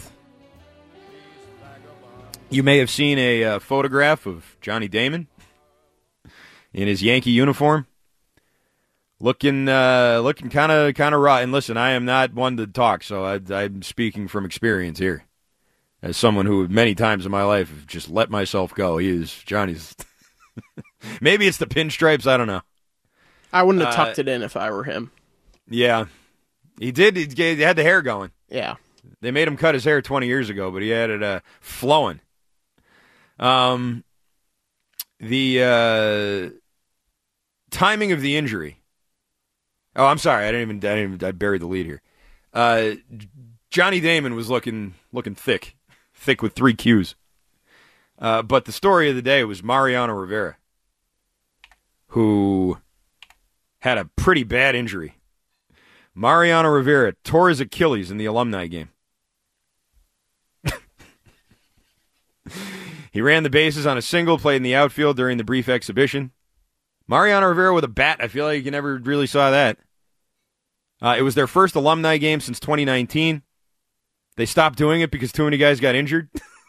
You may have seen a uh, photograph of Johnny Damon in his Yankee uniform, looking uh, looking kind of kind of raw. And listen, I am not one to talk, so I, I'm speaking from experience here, as someone who many times in my life have just let myself go. He is Johnny's. Maybe it's the pinstripes. I don't know. I wouldn't have Uh, tucked it in if I were him. Yeah, he did. He gave- he had the hair going. Yeah. They made him cut his hair twenty years ago, but he had it uh, flowing. Um, the uh, timing of the injury. Oh, I'm sorry. I didn't even. I didn't even. I buried the lead here. Uh, Johnny Damon was looking looking thick, thick with three Qs. Uh, but the story of the day was Mariano Rivera, who had a pretty bad injury. Mariano Rivera tore his Achilles in the alumni game. He ran the bases on a single, played in the outfield during the brief exhibition. Mariano Rivera with a bat, I feel like you never really saw that. Uh, it was their first alumni game since twenty nineteen. They stopped doing it because too many guys got injured.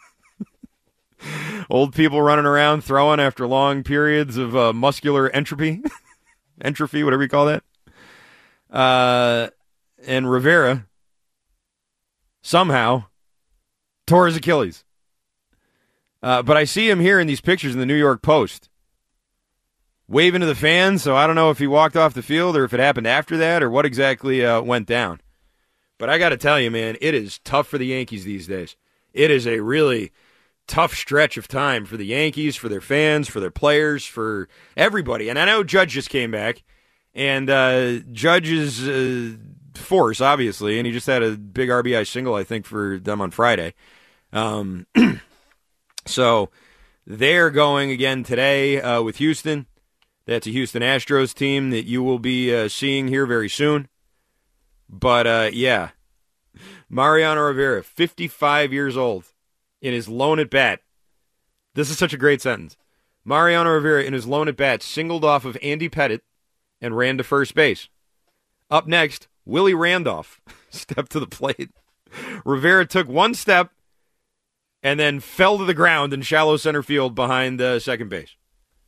Old people running around throwing after long periods of uh, muscular entropy. Entropy, whatever you call that. Uh, and Rivera somehow tore his Achilles. Uh, but I see him here in these pictures in the New York Post, waving to the fans, so I don't know if he walked off the field or if it happened after that or what exactly uh, went down. But I got to tell you, man, it is tough for the Yankees these days. It is a really tough stretch of time for the Yankees, for their fans, for their players, for everybody. And I know Judge just came back, and uh, Judge's uh, force, obviously, and he just had a big R B I single, I think, for them on Friday. Um, so they're going again today uh, with Houston. That's a Houston Astros team that you will be uh, seeing here very soon. But, uh, yeah, Mariano Rivera, fifty-five years old, in his lone at bat. This is such a great sentence. Mariano Rivera, in his lone at bat, singled off of Andy Pettitte and ran to first base. Up next, Willie Randolph stepped to the plate. Rivera took one step and then fell to the ground in shallow center field behind uh, second base.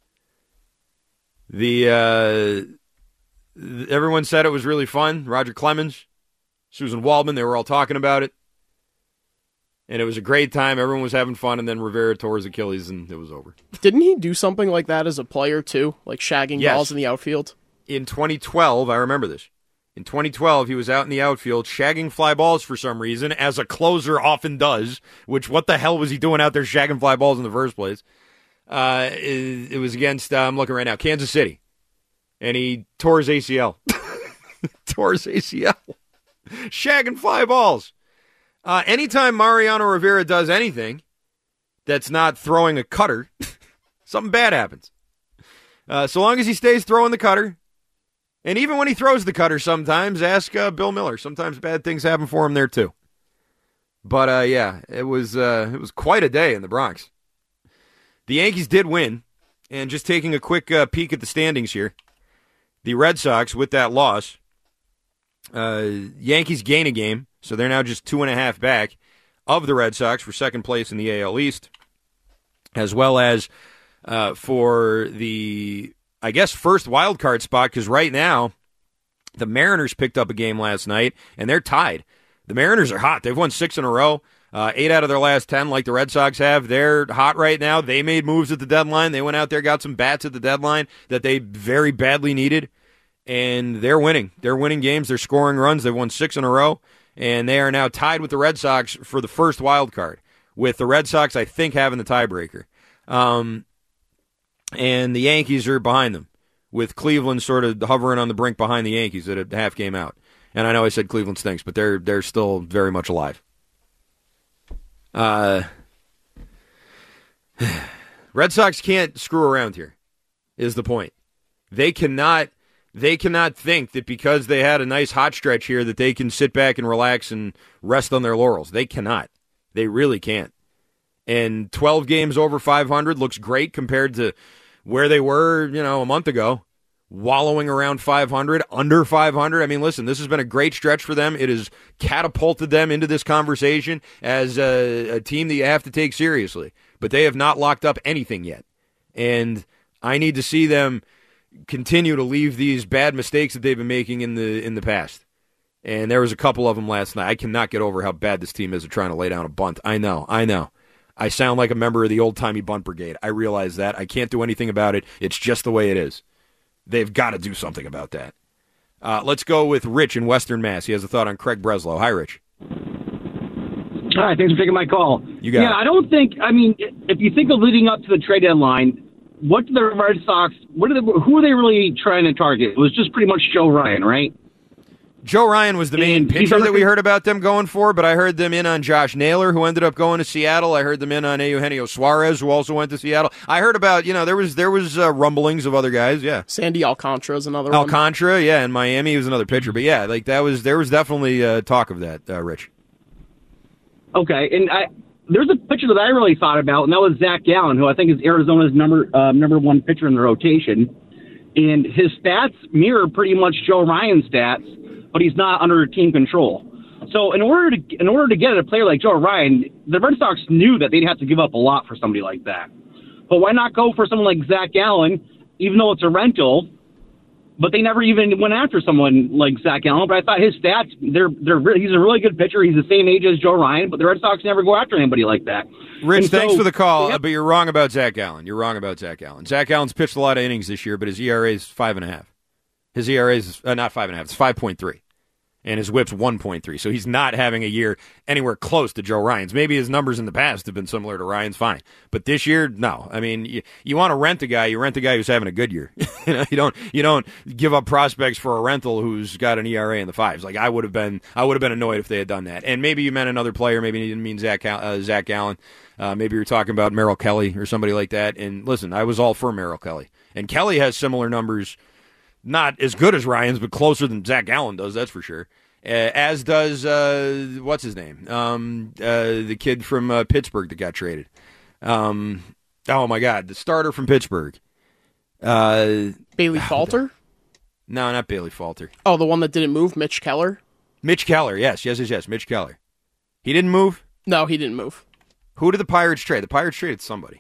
The uh, everyone said it was really fun. Roger Clemens, Susan Waldman, they were all talking about it. And it was a great time. Everyone was having fun, and then Rivera tore his Achilles, and it was over. Didn't he do something like that as a player, too? Like shagging Yes. balls in the outfield? In twenty twelve, I remember this. In twenty twelve, he was out in the outfield shagging fly balls for some reason, as a closer often does, which what the hell was he doing out there shagging fly balls in the first place? Uh, it, it was against, uh, I'm looking right now, Kansas City. And he tore his A C L. tore his A C L. Shagging fly balls. Uh, anytime Mariano Rivera does anything that's not throwing a cutter, something bad happens. Uh, so long as he stays throwing the cutter, and even when he throws the cutter sometimes, ask uh, Bill Miller. Sometimes bad things happen for him there too. But uh, yeah, it was uh, it was quite a day in the Bronx. The Yankees did win, and just taking a quick uh, peek at the standings here, the Red Sox, with that loss, uh, Yankees gain a game, so they're now just two and a half back of the Red Sox for second place in the A L East, as well as uh, for the I guess, first wild card spot, because right now the Mariners picked up a game last night, and they're tied. The Mariners are hot. They've won six in a row, uh, eight out of their last ten, like the Red Sox have. They're hot right now. They made moves at the deadline. They went out there, got some bats at the deadline that they very badly needed, and they're winning. They're winning games. They're scoring runs. They've won six in a row, and they are now tied with the Red Sox for the first wild card, with the Red Sox, I think, having the tiebreaker. Um, and the Yankees are behind them, with Cleveland sort of hovering on the brink behind the Yankees at a half game out. And I know I said Cleveland stinks, but they're they're still very much alive. Uh, Red Sox can't screw around here, is the point. They cannot they cannot think that because they had a nice hot stretch here that they can sit back and relax and rest on their laurels. They cannot. They really can't. And twelve games over five hundred looks great compared to where they were, you know, a month ago, wallowing around five hundred, under five hundred. I mean, listen, this has been a great stretch for them. It has catapulted them into this conversation as a, a team that you have to take seriously. But they have not locked up anything yet. And I need to see them continue to leave these bad mistakes that they've been making in the in the past. And there was a couple of them last night. I cannot get over how bad this team is at trying to lay down a bunt. I know, I know. I sound like a member of the old-timey bunt brigade. I realize that. I can't do anything about it. It's just the way it is. They've got to do something about that. Uh, let's go with Rich in Western Mass. He has a thought on Craig Breslow. Hi, Rich. Hi, thanks for taking my call. You got yeah, it. I don't think, I mean, if you think of leading up to the trade deadline, what do the Red Sox, what are they, who are they really trying to target? It was just pretty much Joe Ryan, right? Joe Ryan was the main And pitcher he's that we heard about them going for, but I heard them in on Josh Naylor, who ended up going to Seattle. I heard them in on Eugenio Suarez, who also went to Seattle. I heard about, you know, there was there was uh, rumblings of other guys, yeah. Sandy Alcantara is another one. Alcantara, yeah, in Miami, he was another pitcher. But yeah, like that was there was definitely uh, talk of that, uh, Rich. Okay, and I, there's a pitcher that I really thought about, and that was Zach Gallen, who I think is Arizona's number uh, number one pitcher in the rotation. And his stats mirror pretty much Joe Ryan's stats, but he's not under team control. So in order to in order to get a player like Joe Ryan, the Red Sox knew that they'd have to give up a lot for somebody like that. But why not go for someone like Zach Gallen, even though it's a rental? But they never even went after someone like Zach Gallen. But I thought his stats, they're they're really, he's a really good pitcher. He's the same age as Joe Ryan, but the Red Sox never go after anybody like that. Rich, And thanks so- for the call, Yeah. but you're wrong about Zach Gallen. You're wrong about Zach Gallen. Zach Gallen's pitched a lot of innings this year, but his E R A is five and a half. His E R A is uh, not five and a half; it's five point three. And his whip's one point three, so he's not having a year anywhere close to Joe Ryan's. Maybe his numbers in the past have been similar to Ryan's, fine. But this year, no. I mean, you, you want to rent a guy, you rent a guy who's having a good year. you know, you don't you don't give up prospects for a rental who's got an E R A in the fives. Like I would have been, I would have been annoyed if they had done that. And maybe you meant another player. Maybe you didn't mean Zach uh, Zach Gallen. Uh, maybe you're talking about Merrill Kelly or somebody like that. And listen, I was all for Merrill Kelly. And Kelly has similar numbers, not as good as Ryan's, but closer than Zach Gallen does. That's for sure. Uh, as does, uh, what's his name? Um, uh, the kid from uh, Pittsburgh that got traded. Um, oh, my God. The starter from Pittsburgh. Uh, Bailey Falter? No, not Bailey Falter. Oh, the one that didn't move, Mitch Keller? Mitch Keller, yes, yes, yes, yes, Mitch Keller. He didn't move? No, he didn't move. Who did the Pirates trade? The Pirates traded somebody.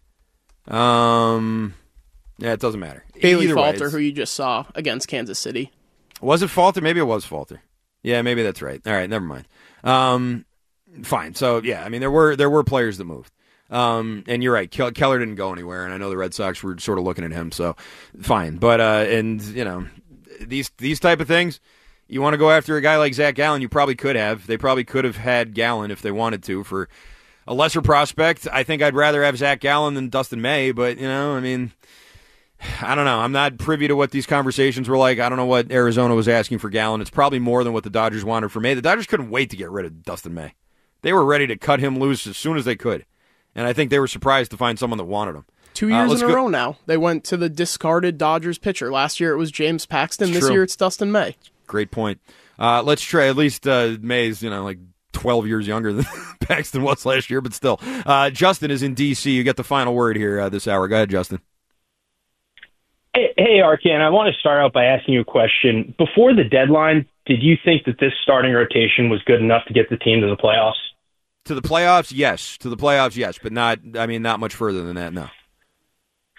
Um, yeah, it doesn't matter. Bailey Either way, Falter, it's- who you just saw against Kansas City. Was it Falter? Maybe it was Falter. Yeah, maybe that's right. All right, never mind. Um, fine. So yeah, I mean there were there were players that moved. Um, and you're right. Ke- Keller didn't go anywhere, and I know the Red Sox were sort of looking at him. So fine. But uh, and you know these these type of things, you want to go after a guy like Zach Gallen, you probably could have. They probably could have had Gallen if they wanted to for a lesser prospect. I think I'd rather have Zach Gallen than Dustin May. But you know, I mean. I don't know. I'm not privy to what these conversations were like. I don't know what Arizona was asking for Gallen. It's probably more than what the Dodgers wanted for May. The Dodgers couldn't wait to get rid of Dustin May. They were ready to cut him loose as soon as they could. And I think they were surprised to find someone that wanted him. Two years uh, in a go- row now. They went to the discarded Dodgers pitcher. Last year it was James Paxton. It's This true. year it's Dustin May. Great point. Uh, let's try. At least uh, May's, you know, like twelve years younger than Paxton was last year, but still. Uh, Justin is in D C. You get the final word here uh, this hour. Go ahead, Justin. Hey, hey, Arcan, I want to start out by asking you a question. Before the deadline, did you think that this starting rotation was good enough to get the team to the playoffs? To the playoffs, yes. To the playoffs, yes. But not, I mean, not much further than that, no.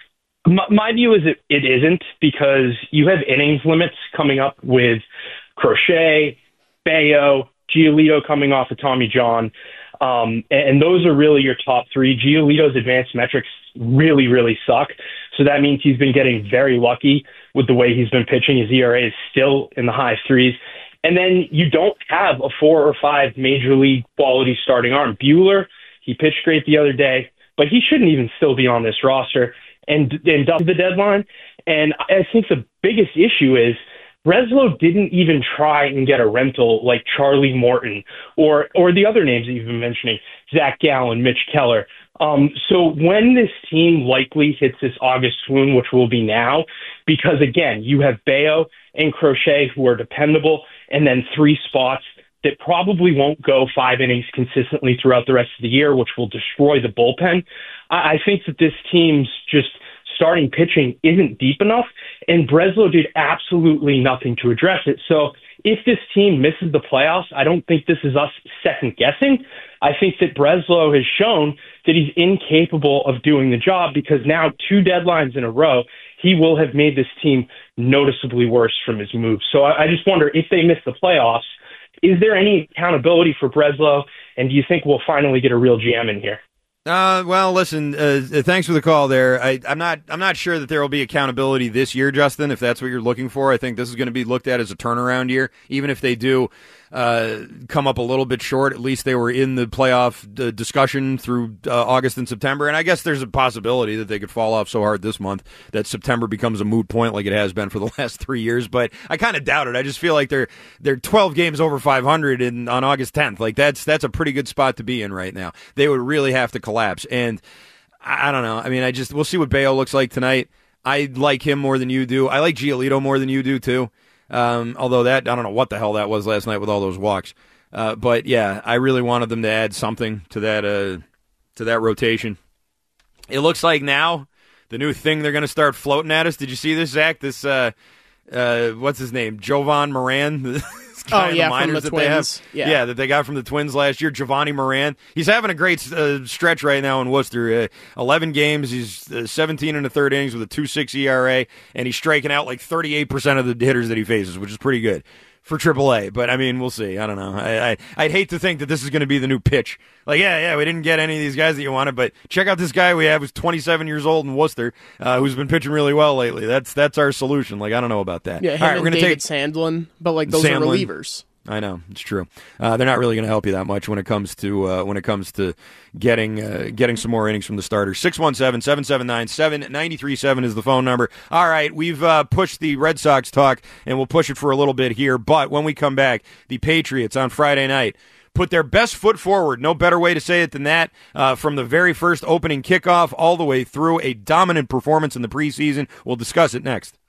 My, my view is it, it isn't, because you have innings limits coming up with Crochet, Bayo, Giolito coming off of Tommy John. Um, and, and those are really your top three. Giolito's advanced metrics really, really suck. So that means he's been getting very lucky with the way he's been pitching. His E R A is still in the high threes. And then you don't have a four or five major league quality starting arm. Buehler, he pitched great the other day, but he shouldn't even still be on this roster. And, and up to the deadline. And I think the biggest issue is Breslow didn't even try and get a rental like Charlie Morton or or the other names that you've been mentioning, Zach Gallen, Mitch Keller. Um, so when this team likely hits this August swoon, which will be now, because, again, you have Bayo and Crochet who are dependable, and then three spots that probably won't go five innings consistently throughout the rest of the year, which will destroy the bullpen. I, I think that this team's just starting pitching isn't deep enough, and Breslow did absolutely nothing to address it. So if this team misses the playoffs, I don't think this is us second-guessing. I think that Breslow has shown that he's incapable of doing the job, because now two deadlines in a row, he will have made this team noticeably worse from his moves. So I, I just wonder, if they miss the playoffs, is there any accountability for Breslow, and do you think we'll finally get a real G M in here? Uh, well, listen, uh, thanks for the call there. I, I'm not I'm not sure that there will be accountability this year, Justin, if that's what you're looking for. I think this is going to be looked at as a turnaround year. Even if they do uh, come up a little bit short, at least they were in the playoff uh, discussion through uh, August and September. And I guess there's a possibility that they could fall off so hard this month that September becomes a moot point like it has been for the last three years. But I kind of doubt it. I just feel like they're they're twelve games over five hundred in, on August tenth. Like that's that's a pretty good spot to be in right now. They would really have to collapse. And I, I don't know. I mean, I just we'll see what Bayo looks like tonight. I like him more than you do. I like Giolito more than you do too. Um, although that, I don't know what the hell that was last night with all those walks. Uh, but yeah, I really wanted them to add something to that, uh, to that rotation. It looks like now the new thing they're going to start floating at us. Did you see this, Zach? This, uh, uh, what's his name? Jovan Moran. Oh, yeah, the from the that Twins. They have. Yeah. yeah, that they got from the Twins last year. Giovanni Moran. He's having a great uh, stretch right now in Worcester. Uh, eleven games. He's uh, seventeen and a third innings with a two point six E R A, and he's striking out like thirty-eight percent of the hitters that he faces, which is pretty good for triple A. But, I mean, we'll see. I don't know. I, I, I'd hate to think that this is going to be the new pitch. Like, yeah, yeah, we didn't get any of these guys that you wanted, but check out this guy we have who's twenty-seven years old in Worcester, uh, who's been pitching really well lately. That's that's our solution. Like, I don't know about that. Yeah, him All right, and we're gonna David take Sandlin, but, like, those Sandlin. are relievers. I know, it's true. Uh, they're not really going to help you that much when it comes to uh, when it comes to getting uh, getting some more innings from the starters. six one seven, seven seven nine, seven nine three seven is the phone number. All right, we've uh, pushed the Red Sox talk, and we'll push it for a little bit here. But when we come back, the Patriots on Friday night put their best foot forward. No better way to say it than that. Uh, from the very first opening kickoff all the way through a dominant performance in the preseason. We'll discuss it next.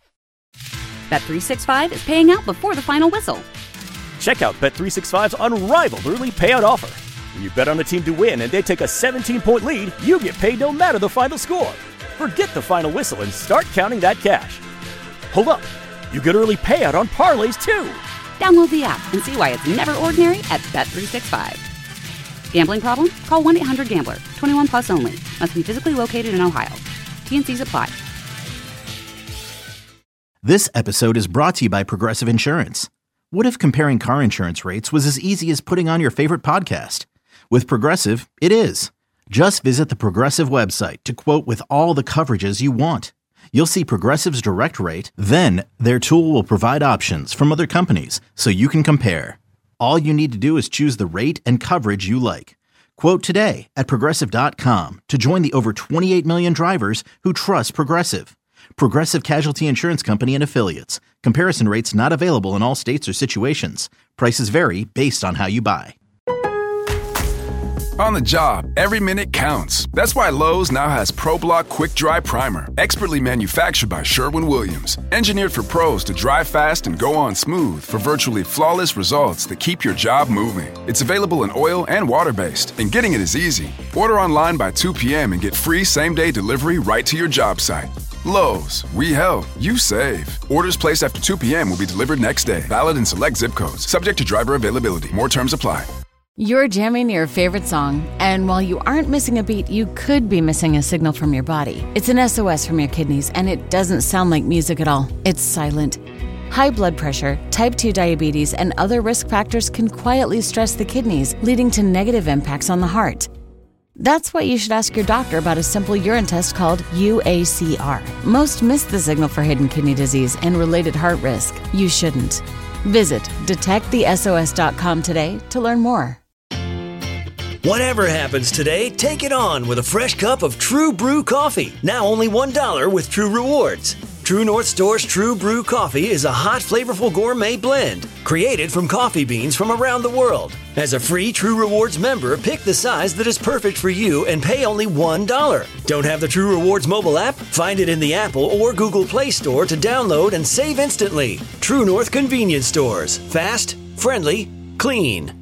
Bet three sixty-five is paying out before the final whistle. Check out Bet three sixty-five's unrivaled early payout offer. When you bet on a team to win and they take a seventeen-point lead, you get paid no matter the final score. Forget the final whistle and start counting that cash. Hold up. You get early payout on parlays, too. Download the app and see why it's never ordinary at Bet three sixty-five. Gambling problem? Call one eight hundred gambler. twenty-one plus only. Must be physically located in Ohio. T and C's apply. This episode is brought to you by Progressive Insurance. What if comparing car insurance rates was as easy as putting on your favorite podcast? With Progressive, it is. Just visit the Progressive website to quote with all the coverages you want. You'll see Progressive's direct rate, then their tool will provide options from other companies so you can compare. All you need to do is choose the rate and coverage you like. Quote today at Progressive dot com to join the over twenty-eight million drivers who trust Progressive. Progressive Casualty Insurance Company and Affiliates. Comparison rates not available in all states or situations. Prices vary based on how you buy. On the job, every minute counts. That's why Lowe's now has ProBlock Quick Dry Primer, expertly manufactured by Sherwin-Williams. Engineered for pros to dry fast and go on smooth for virtually flawless results that keep your job moving. It's available in oil and water-based, and getting it is easy. Order online by two p.m. and get free same-day delivery right to your job site. Lowe's, we help, you save. Orders placed after two p.m. will be delivered next day. Valid in select zip codes. Subject to driver availability. More terms apply. You're jamming your favorite song, and while you aren't missing a beat, you could be missing a signal from your body. It's an S O S from your kidneys, and it doesn't sound like music at all. It's silent. High blood pressure, type two diabetes, and other risk factors can quietly stress the kidneys, leading to negative impacts on the heart. That's why you should ask your doctor about a simple urine test called U A C R. Most miss the signal for hidden kidney disease and related heart risk. You shouldn't. Visit detect the S O S dot com today to learn more. Whatever happens today, take it on with a fresh cup of True Brew coffee. Now only one dollar with True Rewards. True North Store's True Brew coffee is a hot, flavorful gourmet blend created from coffee beans from around the world. As a free True Rewards member, pick the size that is perfect for you and pay only one dollar. Don't have the True Rewards mobile app? Find it in the Apple or Google Play Store to download and save instantly. True North Convenience Stores. Fast, friendly, clean.